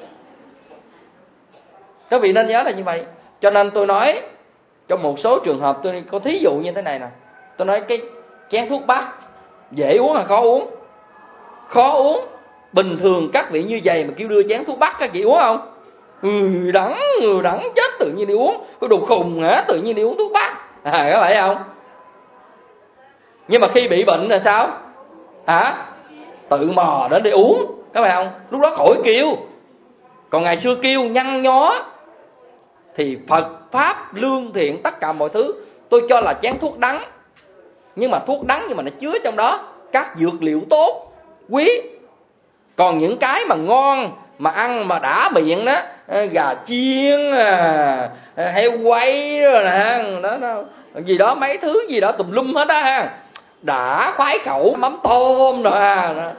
Các vị nên nhớ là như vậy. Cho nên tôi nói, trong một số trường hợp tôi có thí dụ như thế này nè. Tôi nói cái chén thuốc bắc dễ uống hay khó uống? Khó uống. Bình thường các vị như vậy mà kêu đưa chén thuốc bắc các chị uống không? Ừ, đắng, ừ, đắng chết, tự nhiên đi uống. Có đồ khùng hả, tự nhiên đi uống thuốc bắc à, có phải không? Nhưng mà khi bị bệnh là sao hả? Tự mò đến để uống, có phải không? Lúc đó khỏi kêu. Còn ngày xưa kêu nhăn nhó thì Phật pháp lương thiện tất cả mọi thứ, tôi cho là chén thuốc đắng. Nhưng mà thuốc đắng nhưng mà nó chứa trong đó các dược liệu tốt, quý. Còn những cái mà ngon, mà ăn mà đã miệng đó, gà chiên, heo quay rồi nè, đó, đó, gì đó mấy thứ gì đó tùm lum hết á ha, đã khoái khẩu, mắm tôm rồi à,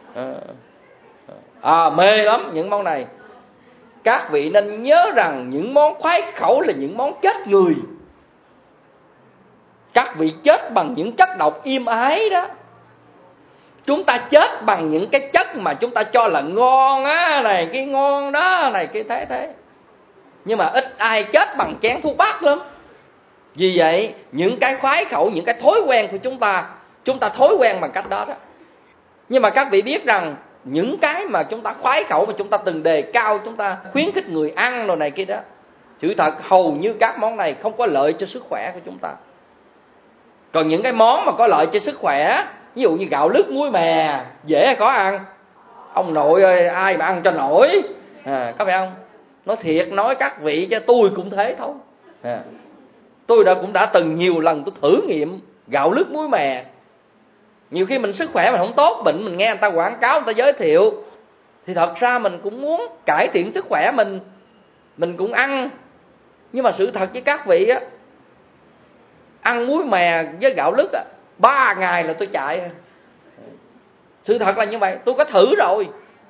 à mê lắm những món này. Các vị nên nhớ rằng những món khoái khẩu là những món chết người. Các vị chết bằng những chất độc im ái đó. Chúng ta chết bằng những cái chất mà chúng ta cho là ngon á, này cái ngon đó, này cái thế thế. Nhưng mà ít ai chết bằng chén thuốc bắc lắm. Vì vậy, những cái khoái khẩu, những cái thói quen của chúng ta, chúng ta thói quen bằng cách đó đó. Nhưng mà các vị biết rằng những cái mà chúng ta khoái khẩu, mà chúng ta từng đề cao, chúng ta khuyến khích người ăn rồi này kia đó, sự thật hầu như các món này không có lợi cho sức khỏe của chúng ta. Còn những cái món mà có lợi cho sức khỏe, ví dụ như gạo lứt muối mè, dễ có ăn. Ông nội ơi, ai mà ăn cho nổi à, có phải không? Nói thiệt, nói các vị cho tôi cũng thế thôi à. Tôi đã cũng đã từng nhiều lần tôi thử nghiệm gạo lứt muối mè. Nhiều khi mình sức khỏe mình không tốt, bệnh mình nghe người ta quảng cáo, người ta giới thiệu, thì thật ra mình cũng muốn cải thiện sức khỏe mình, mình cũng ăn. Nhưng mà sự thật với các vị á, ăn muối mè với gạo lứt á, ba ngày là tôi chạy. Sự thật là như vậy, tôi có thử rồi.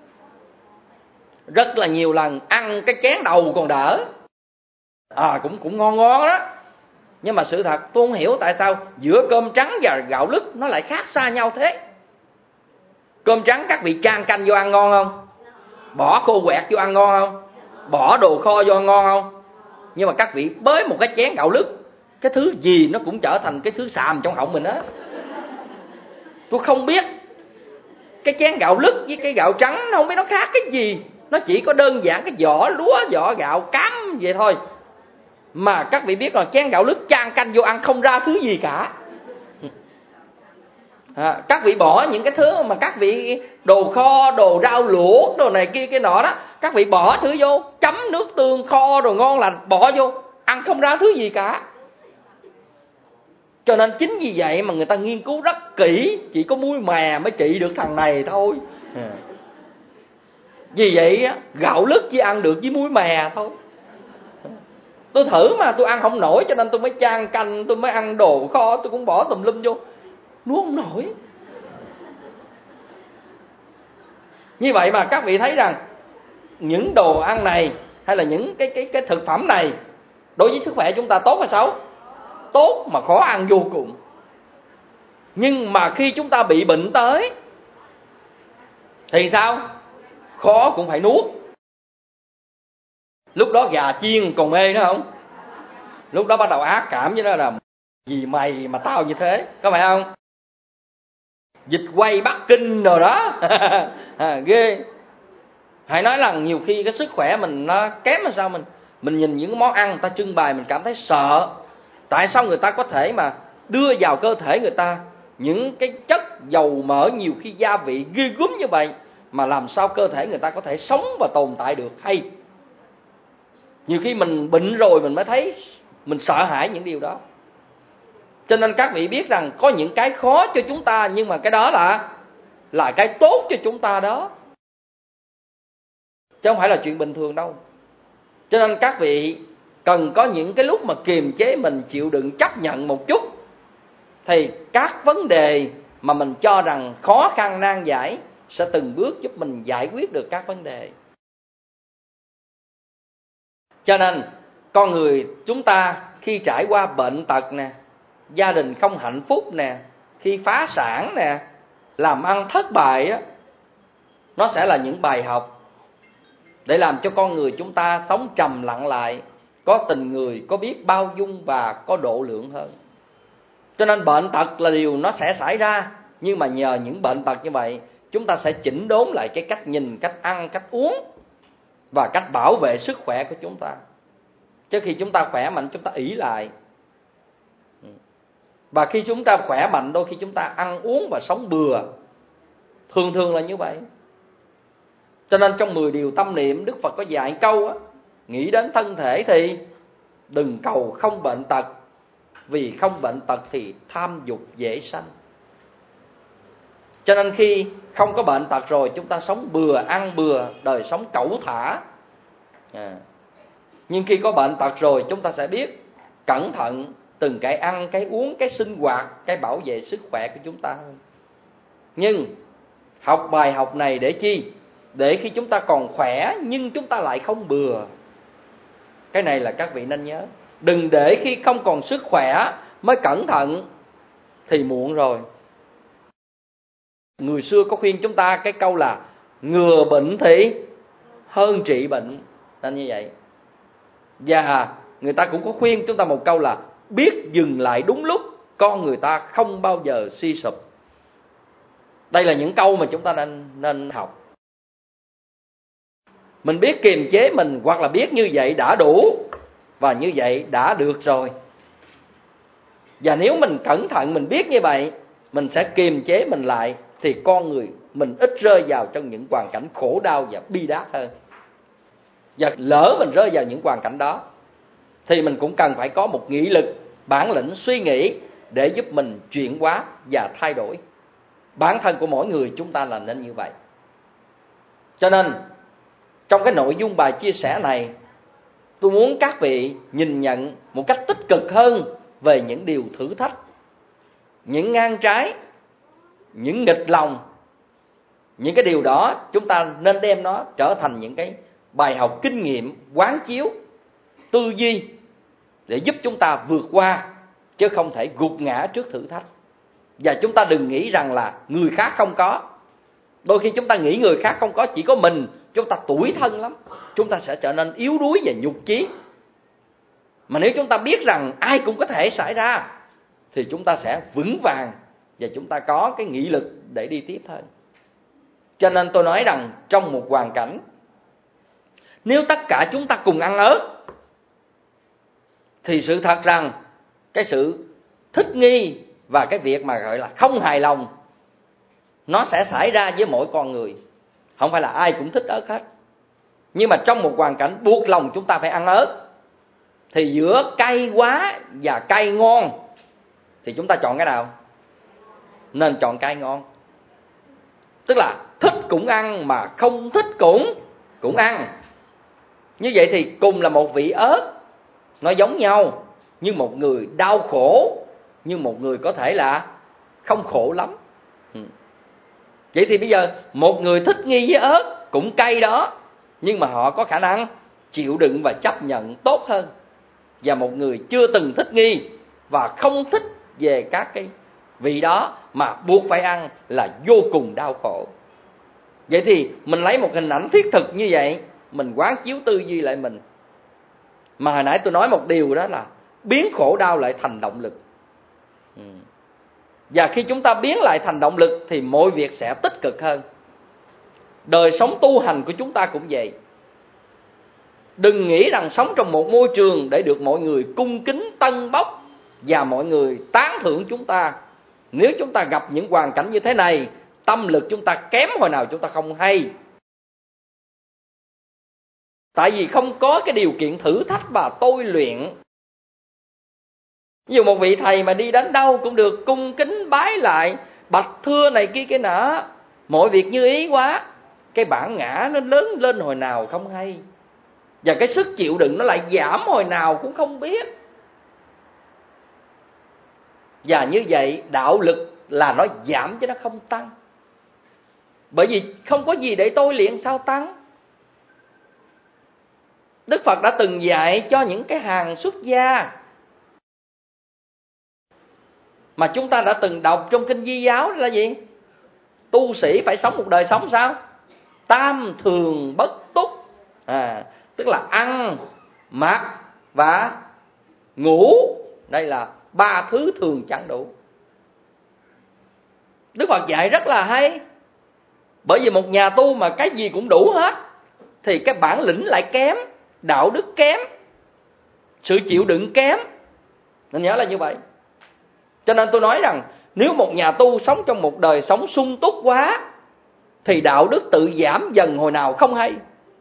Rất là nhiều lần, ăn cái chén đầu còn đỡ, à cũng cũng ngon ngon đó. Nhưng mà sự thật tôi không hiểu tại sao giữa cơm trắng và gạo lứt nó lại khác xa nhau thế. Cơm trắng các vị chan canh vô ăn ngon không? Bỏ khô quẹt vô ăn ngon không? Bỏ đồ kho vô ăn ngon không? Nhưng mà các vị bới một cái chén gạo lứt, cái thứ gì nó cũng trở thành cái thứ xàm trong họng mình á. Tôi không biết cái chén gạo lứt với cái gạo trắng nó không biết nó khác cái gì. Nó chỉ có đơn giản cái vỏ lúa, vỏ gạo cám vậy thôi. Mà các vị biết là chén gạo lứt chan canh vô ăn không ra thứ gì cả à, các vị bỏ những cái thứ mà các vị đồ kho, đồ rau luộc, đồ này kia cái nọ đó, các vị bỏ thứ vô, chấm nước tương kho đồ ngon lành bỏ vô, ăn không ra thứ gì cả. Cho nên chính vì vậy mà người ta nghiên cứu rất kỹ, chỉ có muối mè mới trị được thằng này thôi à. Vì vậy gạo lứt chỉ ăn được với muối mè thôi. Tôi thử mà tôi ăn không nổi, cho nên tôi mới chan canh, tôi mới ăn đồ kho, tôi cũng bỏ tùm lum vô, nuốt không nổi. Như vậy mà các vị thấy rằng những đồ ăn này hay là những cái cái cái thực phẩm này đối với sức khỏe chúng ta tốt hay xấu? Tốt, mà khó ăn vô cùng. Nhưng mà khi chúng ta bị bệnh tới thì sao? Khó cũng phải nuốt. Lúc đó gà chiên còn mê nữa không? Lúc đó bắt đầu ác cảm với nó là vì mày mà tao như thế, có phải không? Vịt quay Bắc Kinh rồi đó à, ghê. Hãy nói là nhiều khi cái sức khỏe mình nó kém là sao, mình mình nhìn những món ăn người ta trưng bày mình cảm thấy sợ. Tại sao người ta có thể mà đưa vào cơ thể người ta những cái chất dầu mỡ, nhiều khi gia vị ghê gớm như vậy, mà làm sao cơ thể người ta có thể sống và tồn tại được hay? Nhiều khi mình bệnh rồi mình mới thấy mình sợ hãi những điều đó. Cho nên các vị biết rằng có những cái khó cho chúng ta, nhưng mà cái đó là là cái tốt cho chúng ta đó, chứ không phải là chuyện bình thường đâu. Cho nên các vị cần có những cái lúc mà kiềm chế mình, chịu đựng chấp nhận một chút, thì các vấn đề mà mình cho rằng khó khăn nan giải sẽ từng bước giúp mình giải quyết được các vấn đề. Cho nên con người chúng ta khi trải qua bệnh tật nè, gia đình không hạnh phúc nè, khi phá sản nè, làm ăn thất bại á, nó sẽ là những bài học để làm cho con người chúng ta sống trầm lặng lại, có tình người, có biết bao dung và có độ lượng hơn. Cho nên bệnh tật là điều nó sẽ xảy ra, nhưng mà nhờ những bệnh tật như vậy, chúng ta sẽ chỉnh đốn lại cái cách nhìn, cách ăn, cách uống và cách bảo vệ sức khỏe của chúng ta. Chứ khi chúng ta khỏe mạnh, chúng ta ỷ lại. Và khi chúng ta khỏe mạnh, đôi khi chúng ta ăn uống và sống bừa. Thường thường là như vậy. Cho nên trong mười điều tâm niệm, Đức Phật có dạy câu á, nghĩ đến thân thể thì đừng cầu không bệnh tật, vì không bệnh tật thì tham dục dễ sanh. Cho nên khi không có bệnh tật rồi, chúng ta sống bừa, ăn bừa, đời sống cẩu thả. À. Nhưng khi có bệnh tật rồi, chúng ta sẽ biết cẩn thận từng cái ăn, cái uống, cái sinh hoạt, cái bảo vệ sức khỏe của chúng ta hơn. Nhưng học bài học này để chi? Để khi chúng ta còn khỏe nhưng chúng ta lại không bừa. Cái này là các vị nên nhớ. Đừng để khi không còn sức khỏe mới cẩn thận thì muộn rồi. Người xưa có khuyên chúng ta cái câu là ngừa bệnh thì hơn trị bệnh, nên như vậy. Và người ta cũng có khuyên chúng ta một câu là biết dừng lại đúng lúc, con người ta không bao giờ suy sụp. Đây là những câu mà chúng ta nên, nên học. Mình biết kiềm chế mình, hoặc là biết như vậy đã đủ, và như vậy đã được rồi. Và nếu mình cẩn thận, mình biết như vậy, mình sẽ kiềm chế mình lại, thì con người mình ít rơi vào trong những hoàn cảnh khổ đau và bi đát hơn. Và lỡ mình rơi vào những hoàn cảnh đó, thì mình cũng cần phải có một nghị lực, bản lĩnh suy nghĩ để giúp mình chuyển hóa và thay đổi. Bản thân của mỗi người chúng ta là nên như vậy. Cho nên trong cái nội dung bài chia sẻ này, tôi muốn các vị nhìn nhận một cách tích cực hơn về những điều thử thách, những ngang trái, những nghịch lòng. Những cái điều đó chúng ta nên đem nó trở thành những cái bài học kinh nghiệm, quán chiếu, tư duy để giúp chúng ta vượt qua, chứ không thể gục ngã trước thử thách. Và chúng ta đừng nghĩ rằng là người khác không có. Đôi khi chúng ta nghĩ người khác không có, chỉ có mình, chúng ta tủi thân lắm. Chúng ta sẽ trở nên yếu đuối và nhục chí. Mà nếu chúng ta biết rằng ai cũng có thể xảy ra, thì chúng ta sẽ vững vàng và chúng ta có cái nghị lực để đi tiếp thôi. Cho nên tôi nói rằng trong một hoàn cảnh, nếu tất cả chúng ta cùng ăn ớt, thì sự thật rằng cái sự thích nghi và cái việc mà gọi là không hài lòng nó sẽ xảy ra với mỗi con người. Không phải là ai cũng thích ớt hết. Nhưng mà trong một hoàn cảnh buộc lòng chúng ta phải ăn ớt, thì giữa cay quá và cay ngon thì chúng ta chọn cái nào? Nên chọn cay ngon. Tức là thích cũng ăn mà không thích cũng cũng ăn. Như vậy thì cùng là một vị ớt, nó giống nhau, nhưng một người đau khổ, nhưng một người có thể là không khổ lắm. Ừ. Vậy thì bây giờ một người thích nghi với ớt cũng cay đó, nhưng mà họ có khả năng chịu đựng và chấp nhận tốt hơn. Và một người chưa từng thích nghi và không thích về các cái vị đó mà buộc phải ăn là vô cùng đau khổ. Vậy thì mình lấy một hình ảnh thiết thực như vậy, mình quán chiếu tư duy lại mình. Mà hồi nãy tôi nói một điều đó là biến khổ đau lại thành động lực. Ừ. Và khi chúng ta biến lại thành động lực thì mọi việc sẽ tích cực hơn. Đời sống tu hành của chúng ta cũng vậy. Đừng nghĩ rằng sống trong một môi trường để được mọi người cung kính tân bốc và mọi người tán thưởng chúng ta. Nếu chúng ta gặp những hoàn cảnh như thế này, tâm lực chúng ta kém hồi nào chúng ta không hay. Tại vì không có cái điều kiện thử thách và tôi luyện. Ví dụ một vị thầy mà đi đến đâu cũng được cung kính bái lại, bạch thưa này kia cái nọ, mọi việc như ý quá, cái bản ngã nó lớn lên hồi nào không hay. Và cái sức chịu đựng nó lại giảm hồi nào cũng không biết. Và như vậy đạo lực là nó giảm chứ nó không tăng. Bởi vì không có gì để tôi luyện sao tăng. Đức Phật đã từng dạy cho những cái hàng xuất gia mà chúng ta đã từng đọc trong kinh Di giáo là gì? Tu sĩ phải sống một đời sống sao? Tam thường bất túc. À, tức là ăn, mặc và ngủ. Đây là ba thứ thường chẳng đủ. Đức Phật dạy rất là hay. Bởi vì một nhà tu mà cái gì cũng đủ hết thì cái bản lĩnh lại kém, đạo đức kém, sự chịu đựng kém. Nên nhớ là như vậy. Cho nên tôi nói rằng nếu một nhà tu sống trong một đời sống sung túc quá thì đạo đức tự giảm dần hồi nào không hay.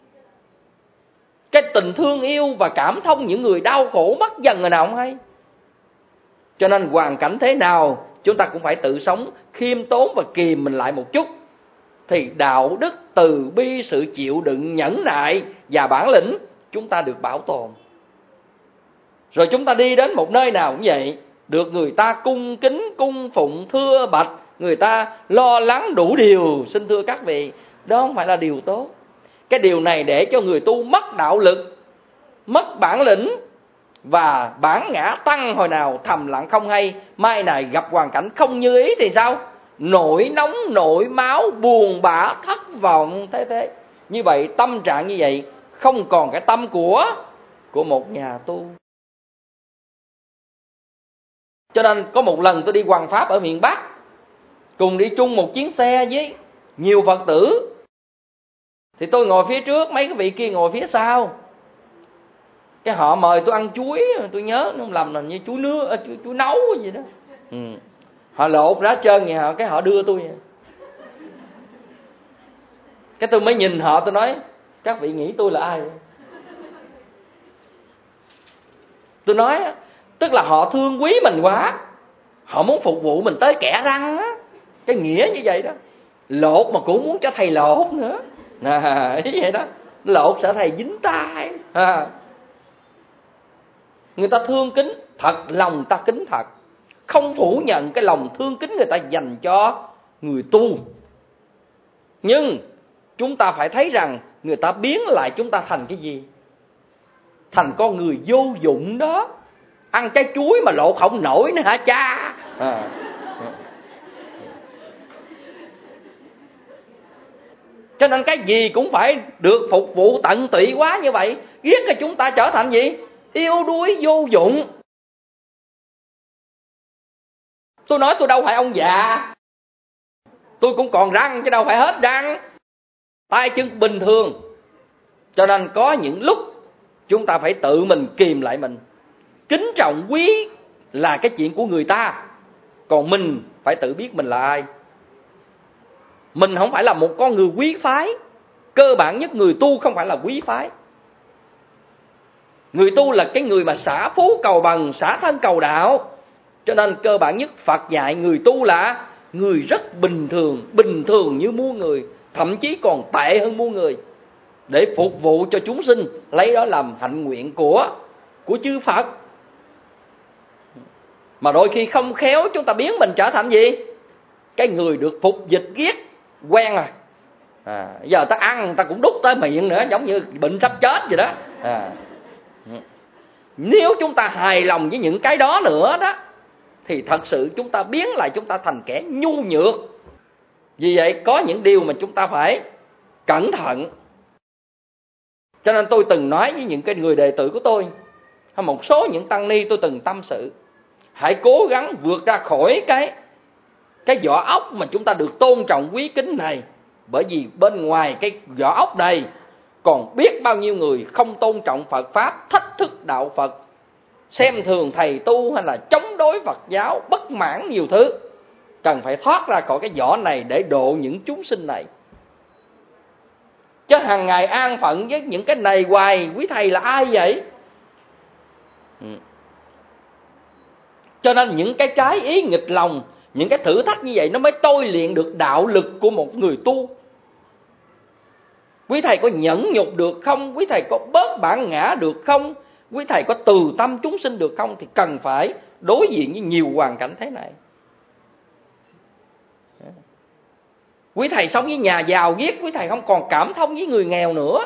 Cái tình thương yêu và cảm thông những người đau khổ mất dần hồi nào không hay. Cho nên hoàn cảnh thế nào chúng ta cũng phải tự sống khiêm tốn và kìm mình lại một chút. Thì đạo đức, từ bi, sự chịu đựng, nhẫn nại và bản lĩnh chúng ta được bảo tồn. Rồi chúng ta đi đến một nơi nào cũng vậy, được người ta cung kính, cung phụng, thưa bạch, người ta lo lắng đủ điều. Xin thưa các vị, đó không phải là điều tốt. Cái điều này để cho người tu mất đạo lực, mất bản lĩnh, và bản ngã tăng hồi nào thầm lặng không hay, mai này gặp hoàn cảnh không như ý thì sao? Nổi nóng, nổi máu, buồn bã, thất vọng, thế thế. Như vậy, tâm trạng như vậy không còn cái tâm của của một nhà tu. Cho nên có một lần tôi đi hoằng pháp ở miền Bắc, cùng đi chung một chuyến xe với nhiều Phật tử. Thì tôi ngồi phía trước, mấy cái vị kia ngồi phía sau. Cái họ mời tôi ăn chuối, tôi nhớ không lầm là như chuối nướng, chuối, chuối nấu gì đó. Ừ. Họ lột ra trơn vậy, họ cái họ đưa tôi. Cái tôi mới nhìn họ, tôi nói các vị nghĩ tôi là ai? Tôi nói tức là họ thương quý mình quá, họ muốn phục vụ mình tới kẻ răng á. Cái nghĩa như vậy đó. Lột mà cũng muốn cho thầy lột nữa. À, ý vậy đó. Lột sợ thầy dính tai. À. Người ta thương kính, thật lòng ta kính thật. Không phủ nhận cái lòng thương kính người ta dành cho người tu. Nhưng chúng ta phải thấy rằng người ta biến lại chúng ta thành cái gì? Thành con người vô dụng đó. Ăn trái chuối mà lột không nổi nữa hả cha? À. Cho nên cái gì cũng phải được phục vụ tận tụy quá như vậy, giết cho chúng ta trở thành gì? Yếu đuối vô dụng. Tôi nói tôi đâu phải ông già, tôi cũng còn răng chứ đâu phải hết răng, tay chân bình thường. Cho nên có những lúc chúng ta phải tự mình kìm lại mình. Kính trọng quý là cái chuyện của người ta, còn mình phải tự biết mình là ai. Mình không phải là một con người quý phái. Cơ bản nhất người tu không phải là quý phái. Người tu là cái người mà xả phú cầu bằng, xả thân cầu đạo. Cho nên cơ bản nhất Phật dạy người tu là người rất bình thường, bình thường như muôn người, thậm chí còn tệ hơn muôn người, để phục vụ cho chúng sinh, lấy đó làm hạnh nguyện của của chư Phật. Mà đôi khi không khéo chúng ta biến mình trở thành gì? Cái người được phục dịch ghét quen rồi. À, giờ ta ăn ta cũng đút tới miệng nữa, giống như bệnh sắp chết vậy đó. À. Nếu chúng ta hài lòng với những cái đó nữa đó, thì thật sự chúng ta biến lại chúng ta thành kẻ nhu nhược. Vì vậy có những điều mà chúng ta phải cẩn thận. Cho nên tôi từng nói với những cái người đệ tử của tôi, hay một số những tăng ni tôi từng tâm sự, hãy cố gắng vượt ra khỏi cái cái vỏ ốc mà chúng ta được tôn trọng quý kính này. Bởi vì bên ngoài cái vỏ ốc này còn biết bao nhiêu người không tôn trọng Phật Pháp, thách thức đạo Phật, xem thường thầy tu, hay là chống đối Phật giáo, bất mãn nhiều thứ. Cần phải thoát ra khỏi cái vỏ này để độ những chúng sinh này. Chứ hàng ngày an phận với những cái này hoài, quý thầy là ai vậy? Ừ. Cho nên những cái trái ý nghịch lòng, những cái thử thách như vậy nó mới tôi luyện được đạo lực của một người tu. Quý thầy có nhẫn nhục được không? Quý thầy có bớt bản ngã được không? Quý thầy có từ tâm chúng sinh được không? Thì cần phải đối diện với nhiều hoàn cảnh thế này. Quý thầy sống với nhà giàu ghét, quý thầy không còn cảm thông với người nghèo nữa.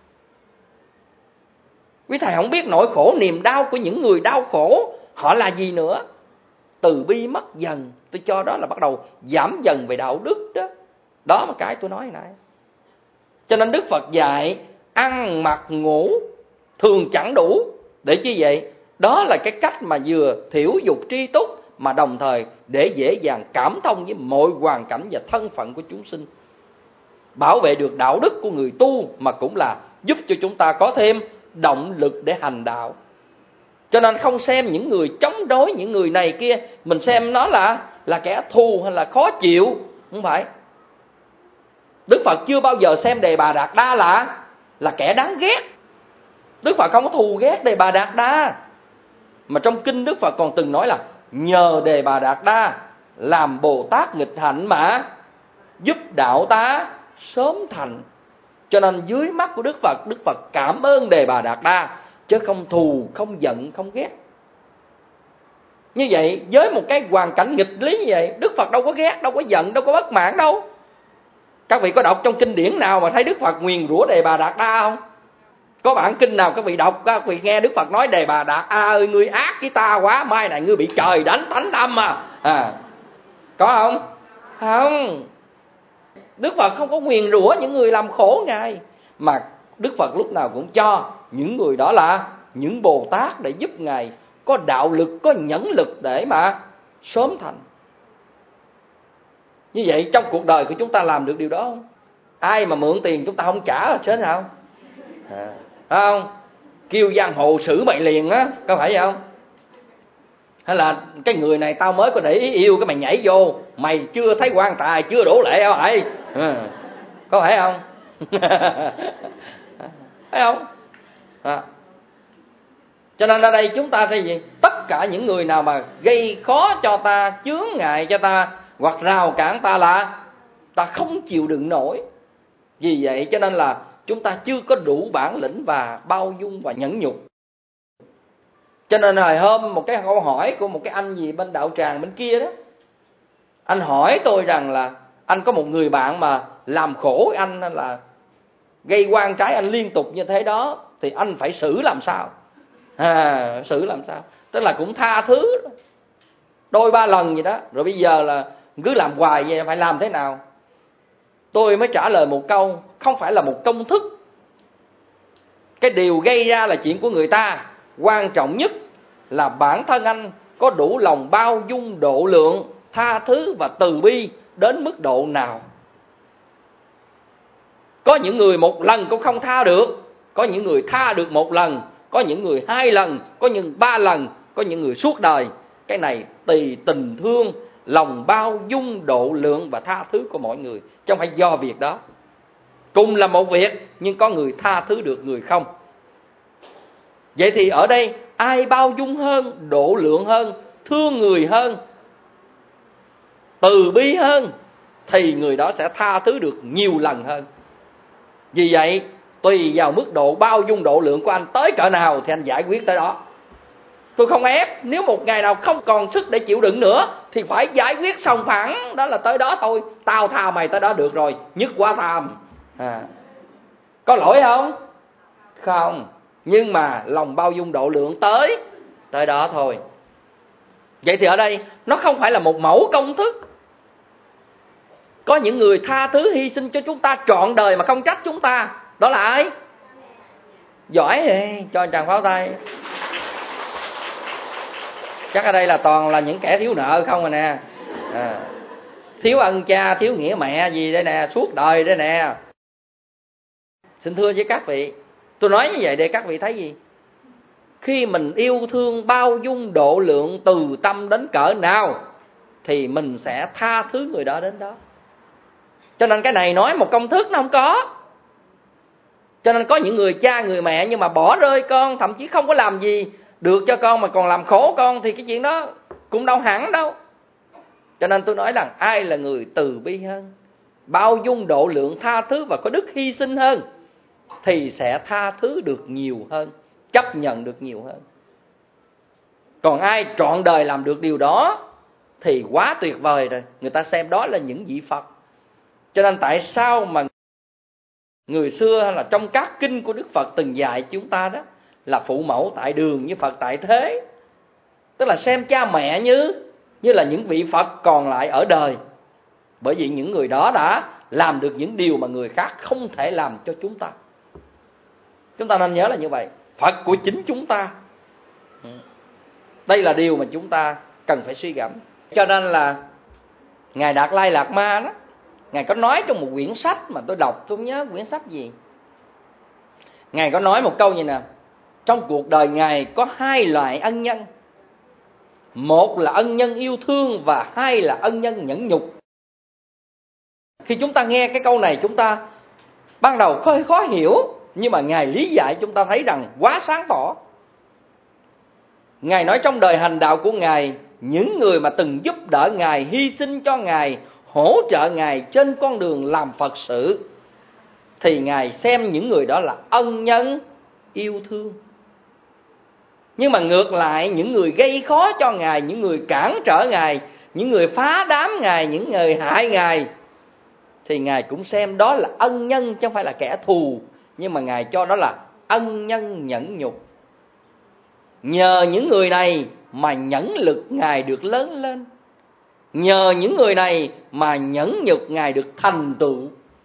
Quý thầy không biết nỗi khổ niềm đau của những người đau khổ họ là gì nữa. Từ bi mất dần, tôi cho đó là bắt đầu giảm dần về đạo đức đó. Đó là cái tôi nói nãy. Cho nên Đức Phật dạy ăn mặc ngủ thường chẳng đủ. Để chi vậy? Đó là cái cách mà vừa thiểu dục tri túc, mà đồng thời để dễ dàng cảm thông với mọi hoàn cảnh và thân phận của chúng sinh. Bảo vệ được đạo đức của người tu, mà cũng là giúp cho chúng ta có thêm động lực để hành đạo. Cho nên không xem những người chống đối, những người này kia, mình xem nó là là kẻ thù hay là khó chịu. Không phải. Đức Phật chưa bao giờ xem Đề Bà Đạt Đa là là kẻ đáng ghét. Đức Phật không có thù ghét Đề Bà Đạt Đa. Mà trong kinh Đức Phật còn từng nói là nhờ Đề Bà Đạt Đa làm Bồ Tát nghịch hạnh mà giúp đạo ta sớm thành. Cho nên dưới mắt của Đức Phật, Đức Phật cảm ơn Đề Bà Đạt Đa, chứ không thù, không giận, không ghét. Như vậy, với một cái hoàn cảnh nghịch lý như vậy, Đức Phật đâu có ghét, đâu có giận, đâu có bất mãn đâu. Các vị có đọc trong kinh điển nào mà thấy Đức Phật nguyền rủa Đề Bà Đạt Đa không? Có bản kinh nào các vị đọc, các vị nghe Đức Phật nói Đề Bà Đạt Đa ơi, ngươi ác với ta quá, mai này ngươi bị trời đánh thánh đâm à. à Có không? Không. Đức Phật không có nguyền rủa những người làm khổ Ngài, mà Đức Phật lúc nào cũng cho những người đó là những Bồ Tát để giúp Ngài có đạo lực, có nhẫn lực để mà sớm thành. Như vậy trong cuộc đời của chúng ta làm được điều đó không? Ai mà mượn tiền chúng ta không trả là chết nào? À, không? Kêu giang hồ xử mày liền á, có phải vậy không? Hay là cái người này tao mới có để ý yêu, cái mày nhảy vô, mày chưa thấy quan tài, chưa đổ lệ không phải? À, có phải không? Phải không? À. Cho nên ở đây chúng ta thấy gì? Tất cả những người nào mà gây khó cho ta, chướng ngại cho ta, hoặc rào cản ta là ta không chịu đựng nổi. Vì vậy cho nên là chúng ta chưa có đủ bản lĩnh và bao dung và nhẫn nhục. Cho nên hồi hôm một cái câu hỏi của một cái anh gì bên đạo tràng bên kia đó, anh hỏi tôi rằng là anh có một người bạn mà làm khổ anh, là gây oan trái anh liên tục như thế đó, thì anh phải xử làm sao? À, xử làm sao? Tức là cũng tha thứ đôi ba lần gì đó, rồi bây giờ là cứ làm hoài vậy, phải làm thế nào? Tôi mới trả lời một câu, không phải là một công thức. Cái điều gây ra là chuyện của người ta, quan trọng nhất là bản thân anh có đủ lòng bao dung, độ lượng, tha thứ và từ bi đến mức độ nào. Có những người một lần cũng không tha được, có những người tha được một lần, có những người hai lần, có những ba lần, có những người suốt đời. Cái này tùy tình thương, lòng bao dung, độ lượng và tha thứ của mọi người, chứ không phải do việc đó. Cùng là một việc, nhưng có người tha thứ được, người không. Vậy thì ở đây ai bao dung hơn, độ lượng hơn, thương người hơn, từ bi hơn, thì người đó sẽ tha thứ được nhiều lần hơn. Vì vậy tùy vào mức độ bao dung độ lượng của anh tới cỡ nào thì anh giải quyết tới đó. Tôi không ép. Nếu một ngày nào không còn sức để chịu đựng nữa thì phải giải quyết sòng phẳng, đó là tới đó thôi. Tao tha mày tới đó được rồi, nhất quá tham. à. Có lỗi không? Không. Nhưng mà lòng bao dung độ lượng tới tới đó thôi. Vậy thì ở đây nó không phải là một mẫu công thức. Có những người tha thứ hy sinh cho chúng ta trọn đời mà không trách chúng ta. Đó là ai? Giỏi vậy, cho chàng pháo tay. Chắc ở đây là toàn là những kẻ thiếu nợ không rồi nè. à. Thiếu ân cha, thiếu nghĩa mẹ gì đây nè, suốt đời đây nè. Xin thưa với các vị, tôi nói như vậy để các vị thấy gì? Khi mình yêu thương, bao dung, độ lượng, từ tâm đến cỡ nào thì mình sẽ tha thứ người đó đến đó. Cho nên cái này nói một công thức nó không có. Cho nên có những người cha, người mẹ nhưng mà bỏ rơi con, thậm chí không có làm gì được cho con mà còn làm khổ con, thì cái chuyện đó cũng đâu hẳn đâu. Cho nên tôi nói rằng ai là người từ bi hơn, bao dung, độ lượng, tha thứ và có đức hy sinh hơn thì sẽ tha thứ được nhiều hơn, chấp nhận được nhiều hơn. Còn ai trọn đời làm được điều đó thì quá tuyệt vời rồi. Người ta xem đó là những vị Phật. Cho nên tại sao mà người xưa hay là trong các kinh của Đức Phật từng dạy chúng ta đó là phụ mẫu tại đường như Phật tại thế. Tức là xem cha mẹ như như là những vị Phật còn lại ở đời. Bởi vì những người đó đã làm được những điều mà người khác không thể làm cho chúng ta. Chúng ta nên nhớ là như vậy. Phật của chính chúng ta. Đây là điều mà chúng ta cần phải suy gẫm. Cho nên là Ngài Đạt Lai Lạt Ma đó, Ngài có nói trong một quyển sách mà tôi đọc, tôi không nhớ quyển sách gì. Ngài có nói một câu như nè: trong cuộc đời Ngài có hai loại ân nhân. Một là ân nhân yêu thương và hai là ân nhân nhẫn nhục. Khi chúng ta nghe cái câu này, chúng ta ban đầu hơi khó hiểu, nhưng mà Ngài lý giải chúng ta thấy rằng quá sáng tỏ. Ngài nói trong đời hành đạo của Ngài, những người mà từng giúp đỡ Ngài, hy sinh cho Ngài, hỗ trợ Ngài trên con đường làm Phật sự, thì Ngài xem những người đó là ân nhân yêu thương. Nhưng mà ngược lại, những người gây khó cho Ngài, những người cản trở Ngài, những người phá đám Ngài, những người hại Ngài, thì Ngài cũng xem đó là ân nhân chứ không phải là kẻ thù. Nhưng mà Ngài cho đó là ân nhân nhẫn nhục. Nhờ những người này mà nhẫn lực Ngài được lớn lên. Nhờ những người này mà nhẫn nhục Ngài được thành tựu.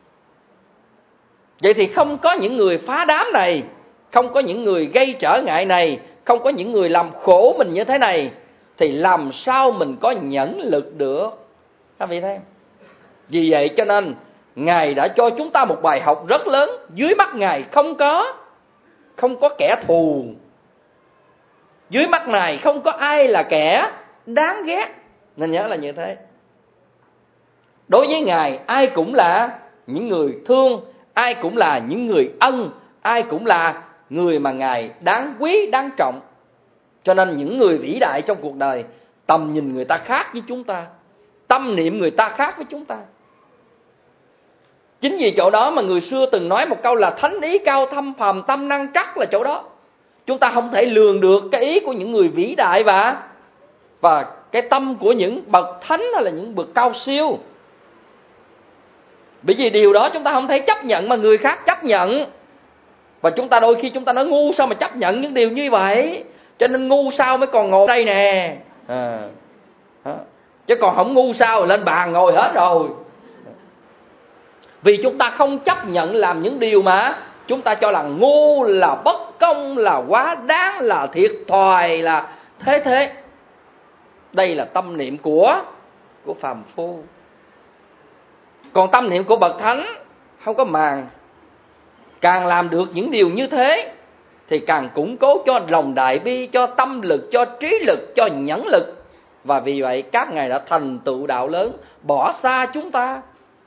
Vậy thì không có những người phá đám này, không có những người gây trở ngại này, không có những người làm khổ mình như thế này, thì làm sao mình có nhẫn lực được? Các vị thấy? Vì vậy cho nên Ngài đã cho chúng ta một bài học rất lớn. Dưới mắt Ngài không có Không có kẻ thù. Dưới mắt Ngài không có ai là kẻ đáng ghét. Nên nhớ là như thế. Đối với Ngài, ai cũng là những người thương, ai cũng là những người ân, ai cũng là người mà Ngài đáng quý, đáng trọng. Cho nên những người vĩ đại trong cuộc đời, tầm nhìn người ta khác với chúng ta, tâm niệm người ta khác với chúng ta. Chính vì chỗ đó mà người xưa từng nói một câu là thánh ý cao thâm, phàm tâm năng trắc, là chỗ đó. Chúng ta không thể lường được cái ý của những người vĩ đại và và cái tâm của những bậc thánh hay là những bậc cao siêu. Bởi vì điều đó chúng ta không thể chấp nhận mà người khác chấp nhận. Và chúng ta đôi khi chúng ta nói ngu sao mà chấp nhận những điều như vậy. Cho nên ngu sao mới còn ngồi đây nè. À, chứ còn không ngu sao lên bàn ngồi hết rồi. Vì chúng ta không chấp nhận làm những điều mà chúng ta cho là ngu, là bất công, là quá đáng, là thiệt thòi, là thế thế. Đây là tâm niệm của của phàm phu. Còn tâm niệm của bậc thánh không có màng. Càng làm được những điều như thế thì càng củng cố cho lòng đại bi, cho tâm lực, cho trí lực, cho nhẫn lực. Và vì vậy các ngài đã thành tựu đạo lớn, bỏ xa chúng ta.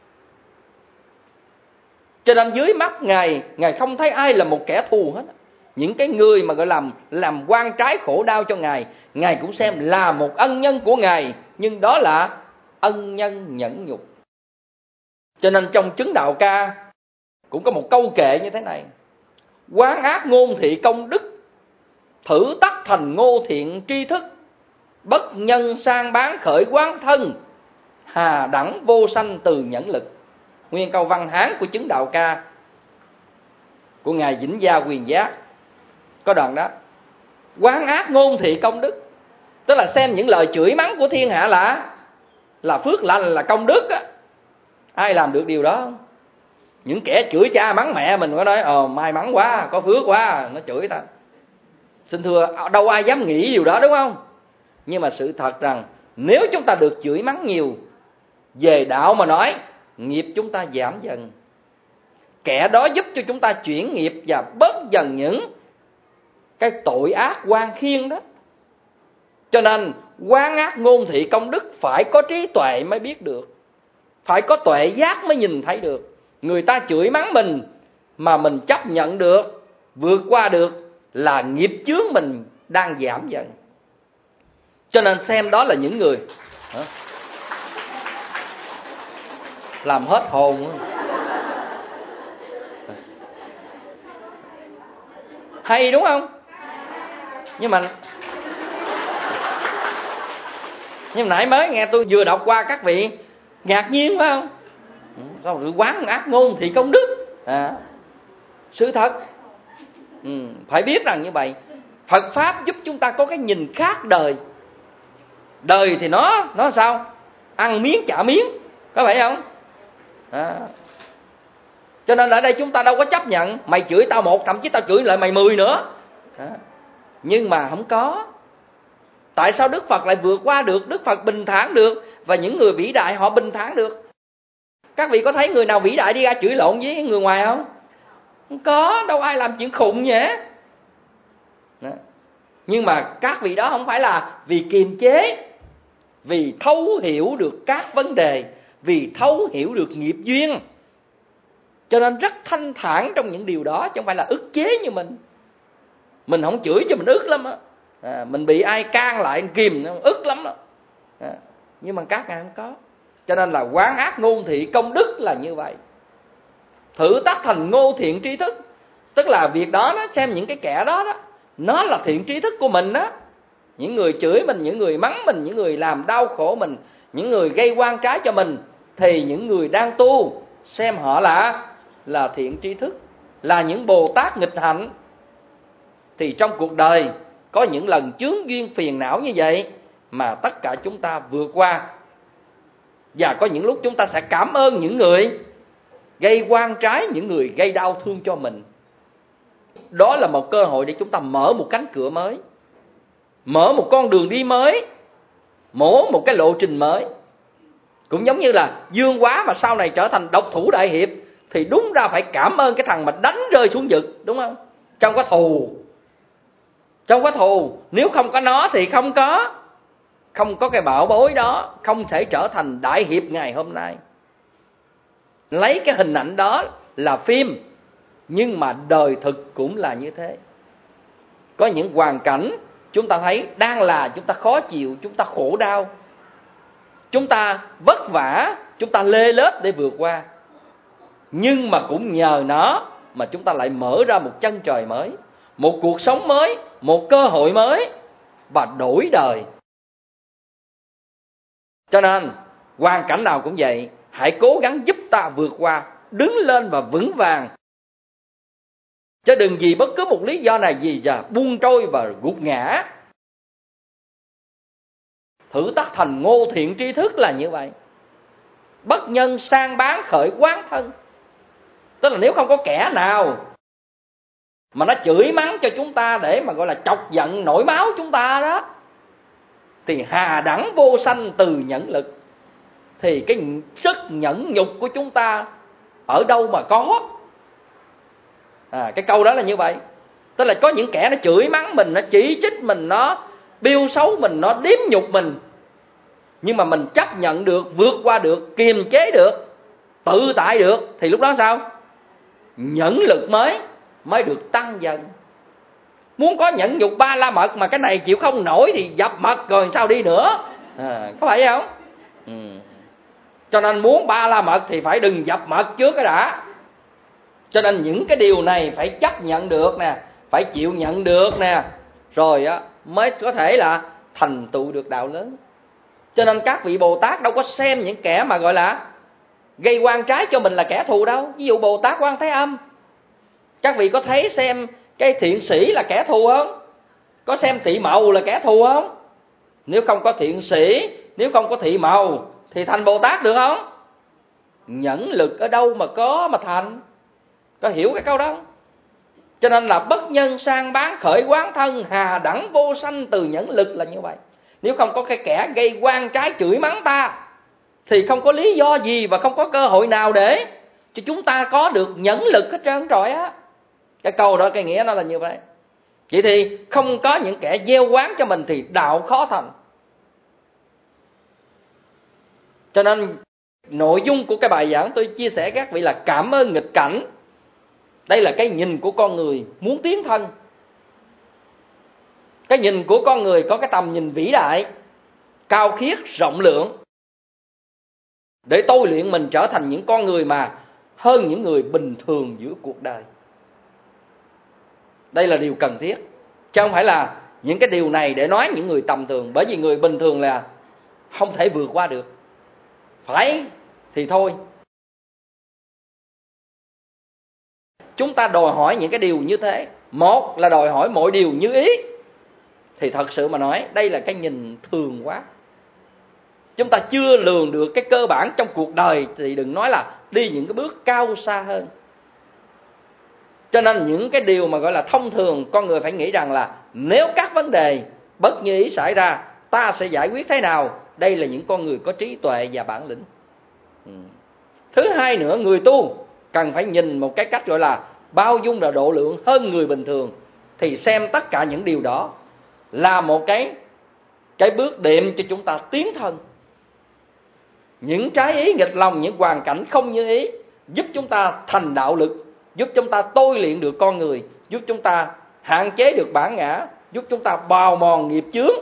Cho nên dưới mắt Ngài, Ngài không thấy ai là một kẻ thù hết. Những cái người mà gọi làm làm quan trái khổ đau cho Ngài, Ngài cũng xem là một ân nhân của Ngài, nhưng đó là ân nhân nhẫn nhục. Cho nên trong chứng đạo ca cũng có một câu kệ như thế này: quán ác ngôn thị công đức, thử tắc thành ngô thiện tri thức, bất nhân sang bán khởi quán thân, hà đẳng vô sanh từ nhẫn lực. Nguyên câu văn Hán của chứng đạo ca của Ngài Vĩnh Gia Quyền Giác có đoạn đó: quán ác ngôn thị công đức, tức là xem những lời chửi mắng của thiên hạ là là phước lành, là công đức á. Ai làm được điều đó không? Những kẻ chửi cha mắng mẹ mình có nói ờ may mắn quá, có phước quá, nó chửi ta. Xin thưa, đâu ai dám nghĩ điều đó, đúng không? Nhưng mà sự thật rằng nếu chúng ta được chửi mắng nhiều, về đạo mà nói, nghiệp chúng ta giảm dần. Kẻ đó giúp cho chúng ta chuyển nghiệp và bớt dần những cái tội ác oan khiên đó. Cho nên quán ác ngôn thị công đức phải có trí tuệ mới biết được, phải có tuệ giác mới nhìn thấy được. Người ta chửi mắng mình mà mình chấp nhận được, vượt qua được, là nghiệp chướng mình đang giảm dần. Cho nên xem đó là những người hả? Làm hết hồn. Hay đúng không? Nhưng mà Nhưng mà nãy mới nghe tôi vừa đọc qua, các vị ngạc nhiên phải không? Sao rồi quán ác ngôn thì công đức à, sự thật. Ừ, phải biết rằng như vậy. Phật Pháp giúp chúng ta có cái nhìn khác đời. Đời thì nó nó sao? Ăn miếng trả miếng, có phải không? À. Cho nên ở đây chúng ta đâu có chấp nhận mày chửi tao một, thậm chí tao chửi lại mày mười nữa à. Nhưng mà không có. Tại sao Đức Phật lại vượt qua được? Đức Phật bình thản được, và những người vĩ đại họ bình thản được. Các vị có thấy người nào vĩ đại đi ra chửi lộn với người ngoài không? Không có, đâu ai làm chuyện khùng vậy. Đó. Nhưng mà các vị đó không phải là vì kiềm chế, vì thấu hiểu được các vấn đề, vì thấu hiểu được nghiệp duyên, cho nên rất thanh thản trong những điều đó, chứ không phải là ức chế như mình. Mình không chửi cho mình ức lắm á. À, mình bị ai can lại kìm nó ức lắm đó. À, nhưng mà các ngài không có. Cho nên là quán ác ngôn thị công đức là như vậy. Thử tác thành ngô thiện tri thức. Tức là việc đó, nó xem những cái kẻ đó đó, nó là thiện tri thức của mình đó. Những người chửi mình, những người mắng mình, những người làm đau khổ mình, những người gây oan trái cho mình, thì những người đang tu xem họ là là thiện tri thức, là những Bồ Tát nghịch hạnh. Thì trong cuộc đời có những lần chướng duyên phiền não như vậy mà tất cả chúng ta vượt qua. Và có những lúc chúng ta sẽ cảm ơn những người gây oan trái, những người gây đau thương cho mình. Đó là một cơ hội để chúng ta mở một cánh cửa mới, mở một con đường đi mới, mở một cái lộ trình mới. Cũng giống như là Dương Quá mà sau này trở thành độc thủ đại hiệp, thì đúng ra phải cảm ơn cái thằng mà đánh rơi xuống vực, đúng không? Trong có thù, trong có thù, nếu không có nó thì không có, không có cái bảo bối đó, không thể trở thành đại hiệp ngày hôm nay. Lấy cái hình ảnh đó là phim, nhưng mà đời thực cũng là như thế. Có những hoàn cảnh chúng ta thấy đang là chúng ta khó chịu, chúng ta khổ đau, chúng ta vất vả, chúng ta lê lết để vượt qua. Nhưng mà cũng nhờ nó mà chúng ta lại mở ra một chân trời mới, một cuộc sống mới, một cơ hội mới và đổi đời. Cho nên hoàn cảnh nào cũng vậy, hãy cố gắng giúp ta vượt qua, đứng lên và vững vàng. Chứ đừng vì bất cứ một lý do nào gì giờ buông trôi và gục ngã. Thử tác thành ngô thiện tri thức là như vậy. Bất nhân sang bán khởi quán thân. Tức là nếu không có kẻ nào mà nó chửi mắng cho chúng ta để mà gọi là chọc giận nổi máu chúng ta đó, thì hà đẳng vô sanh từ nhẫn lực. Thì cái sức nhẫn nhục của chúng ta ở đâu mà có. À, cái câu đó là như vậy. Tức là có những kẻ nó chửi mắng mình, nó chỉ trích mình, nó biêu xấu mình, nó điếm nhục mình, nhưng mà mình chấp nhận được, vượt qua được, kiềm chế được, tự tại được, thì lúc đó sao? Nhẫn lực mới mới được tăng dần. Muốn có nhẫn nhục ba la mật mà cái này chịu không nổi thì dập mật rồi sao đi nữa. À, có phải không? Ừ. Cho nên muốn ba la mật thì phải đừng dập mật trước cái đã. Cho nên những cái điều này phải chấp nhận được nè, phải chịu nhận được nè, rồi á mới có thể là thành tựu được đạo lớn. Cho nên các vị Bồ Tát đâu có xem những kẻ mà gọi là gây oan trái cho mình là kẻ thù đâu. Ví dụ Bồ Tát Quan Thế Âm, các vị có thấy xem cái thiện sĩ là kẻ thù không? Có xem thị màu là kẻ thù không? Nếu không có thiện sĩ, nếu không có thị màu thì thành Bồ Tát được không? Nhẫn lực ở đâu mà có mà thành? Có hiểu cái câu đó không? Cho nên là bất nhân sang bán khởi quán thân, hà đẳng vô sanh từ nhẫn lực là như vậy. Nếu không có cái kẻ gây oan trái chửi mắng ta thì không có lý do gì và không có cơ hội nào để cho chúng ta có được nhẫn lực hết trơn rồi á. Cái câu đó, cái nghĩa nó là như vậy. Vậy thì không có những kẻ gieo oán cho mình thì đạo khó thành. Cho nên nội dung của cái bài giảng tôi chia sẻ các vị là cảm ơn nghịch cảnh. Đây là cái nhìn của con người muốn tiến thân. Cái nhìn của con người có cái tầm nhìn vĩ đại, cao khiết, rộng lượng, để tôi luyện mình trở thành những con người mà hơn những người bình thường giữa cuộc đời. Đây là điều cần thiết, chứ không phải là những cái điều này để nói những người tầm thường. Bởi vì người bình thường là không thể vượt qua được. Phải thì thôi. Chúng ta đòi hỏi những cái điều như thế. Một là đòi hỏi mọi điều như ý. Thì thật sự mà nói, đây là cái nhìn thường quá. Chúng ta chưa lường được cái cơ bản trong cuộc đời thì đừng nói là đi những cái bước cao xa hơn. Cho nên những cái điều mà gọi là thông thường, con người phải nghĩ rằng là nếu các vấn đề bất như ý xảy ra, ta sẽ giải quyết thế nào. Đây là những con người có trí tuệ và bản lĩnh. Ừ. Thứ hai nữa, người tu cần phải nhìn một cái cách gọi là bao dung và độ lượng hơn người bình thường. Thì xem tất cả những điều đó là một cái cái bước đệm cho chúng ta tiến thân. Những trái ý nghịch lòng, những hoàn cảnh không như ý giúp chúng ta thành đạo lực, giúp chúng ta tôi luyện được con người, giúp chúng ta hạn chế được bản ngã, giúp chúng ta bào mòn nghiệp chướng.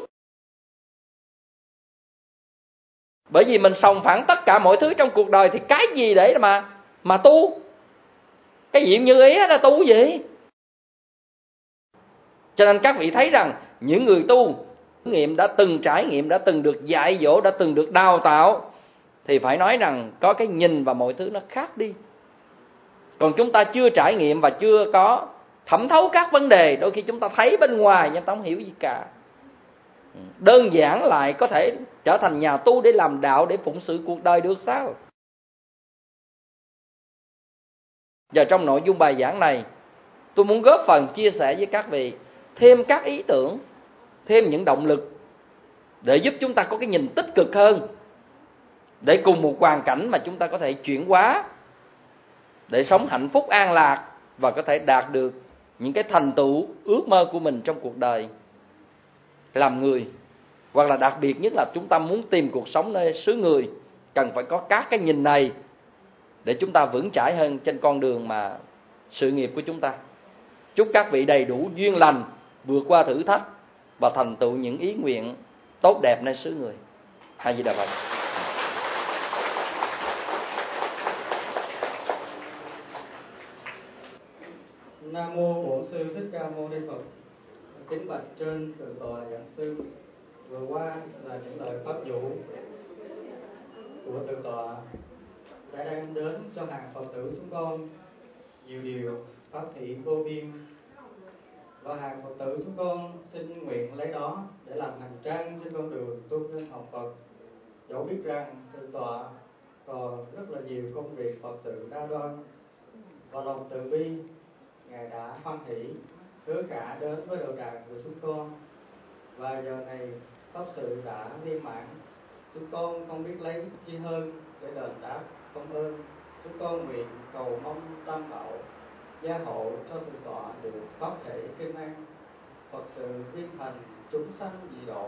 Bởi vì mình sòng phẳng tất cả mọi thứ trong cuộc đời thì cái gì để mà mà tu? Cái gì như ý là tu gì? Cho nên các vị thấy rằng những người tu nghiệm đã từng trải nghiệm, đã từng được dạy dỗ, đã từng được đào tạo thì phải nói rằng có cái nhìn và mọi thứ nó khác đi. Còn chúng ta chưa trải nghiệm và chưa có thẩm thấu các vấn đề, đôi khi chúng ta thấy bên ngoài nhưng ta không hiểu gì cả. Đơn giản lại có thể trở thành nhà tu để làm đạo, để phụng sự cuộc đời được sao? Giờ trong nội dung bài giảng này, tôi muốn góp phần chia sẻ với các vị thêm các ý tưởng, thêm những động lực để giúp chúng ta có cái nhìn tích cực hơn, để cùng một hoàn cảnh mà chúng ta có thể chuyển hóa, để sống hạnh phúc an lạc và có thể đạt được những cái thành tựu ước mơ của mình trong cuộc đời làm người. Hoặc là đặc biệt nhất là chúng ta muốn tìm cuộc sống nơi xứ người, cần phải có các cái nhìn này để chúng ta vững chãi hơn trên con đường mà sự nghiệp của chúng ta. Chúc các vị đầy đủ duyên lành, vượt qua thử thách và thành tựu những ý nguyện tốt đẹp nơi xứ người. A Di Đà Phật. Nam mô Bổn Sư Thích Ca Mâu Ni Phật. Kính bạch trên thượng tọa giảng sư, vừa qua là những lời pháp dụ của thượng tọa đã đem đến cho hàng Phật tử chúng con nhiều điều pháp thị vô biên, và hàng Phật tử chúng con xin nguyện lấy đó để làm hành trang trên con đường tu nhân học Phật. Dẫu biết rằng thượng tọa còn rất là nhiều công việc Phật sự đa đoan, và lòng từ bi Ngài đã hoan hỷ hứa cả đến với đạo tràng của chúng con, và giờ này pháp sự đã viên mãn. Chúng con không biết lấy chi hơn để đền đáp công ơn. Chúng con nguyện cầu mong Tam Bảo gia hộ cho thượng tọa được pháp thể kinh an, Phật sự viên thành, chúng sanh dị độ.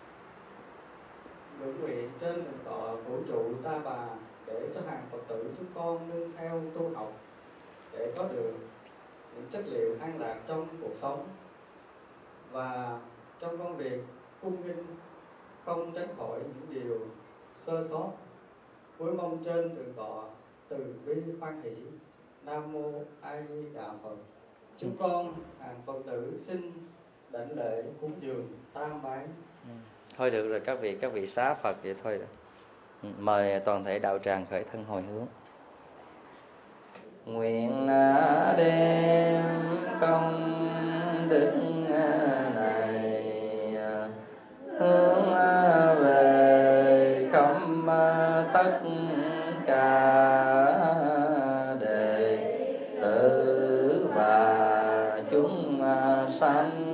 Ngưỡng nguyện trên thượng tọa vũ trụ Ta Bà để cho hàng Phật tử chúng con nương theo tu học để có được những chất liệu an lạc trong cuộc sống và trong công việc cung nghinh, không tránh khỏi những điều sơ sót. Cuối mong trên thượng tọa từ bi hoan hỷ. Nam mô A Di Đà Phật. Chúng con hàng Phật tử xin đảnh lễ cúng dường tam bái. Thôi được rồi các vị, các vị xá Phật vậy thôi rồi. Mời toàn thể đạo tràng khởi thân hồi hướng. Nguyện đem công đức này hướng về khắp tất cả đệ tử và chúng sanh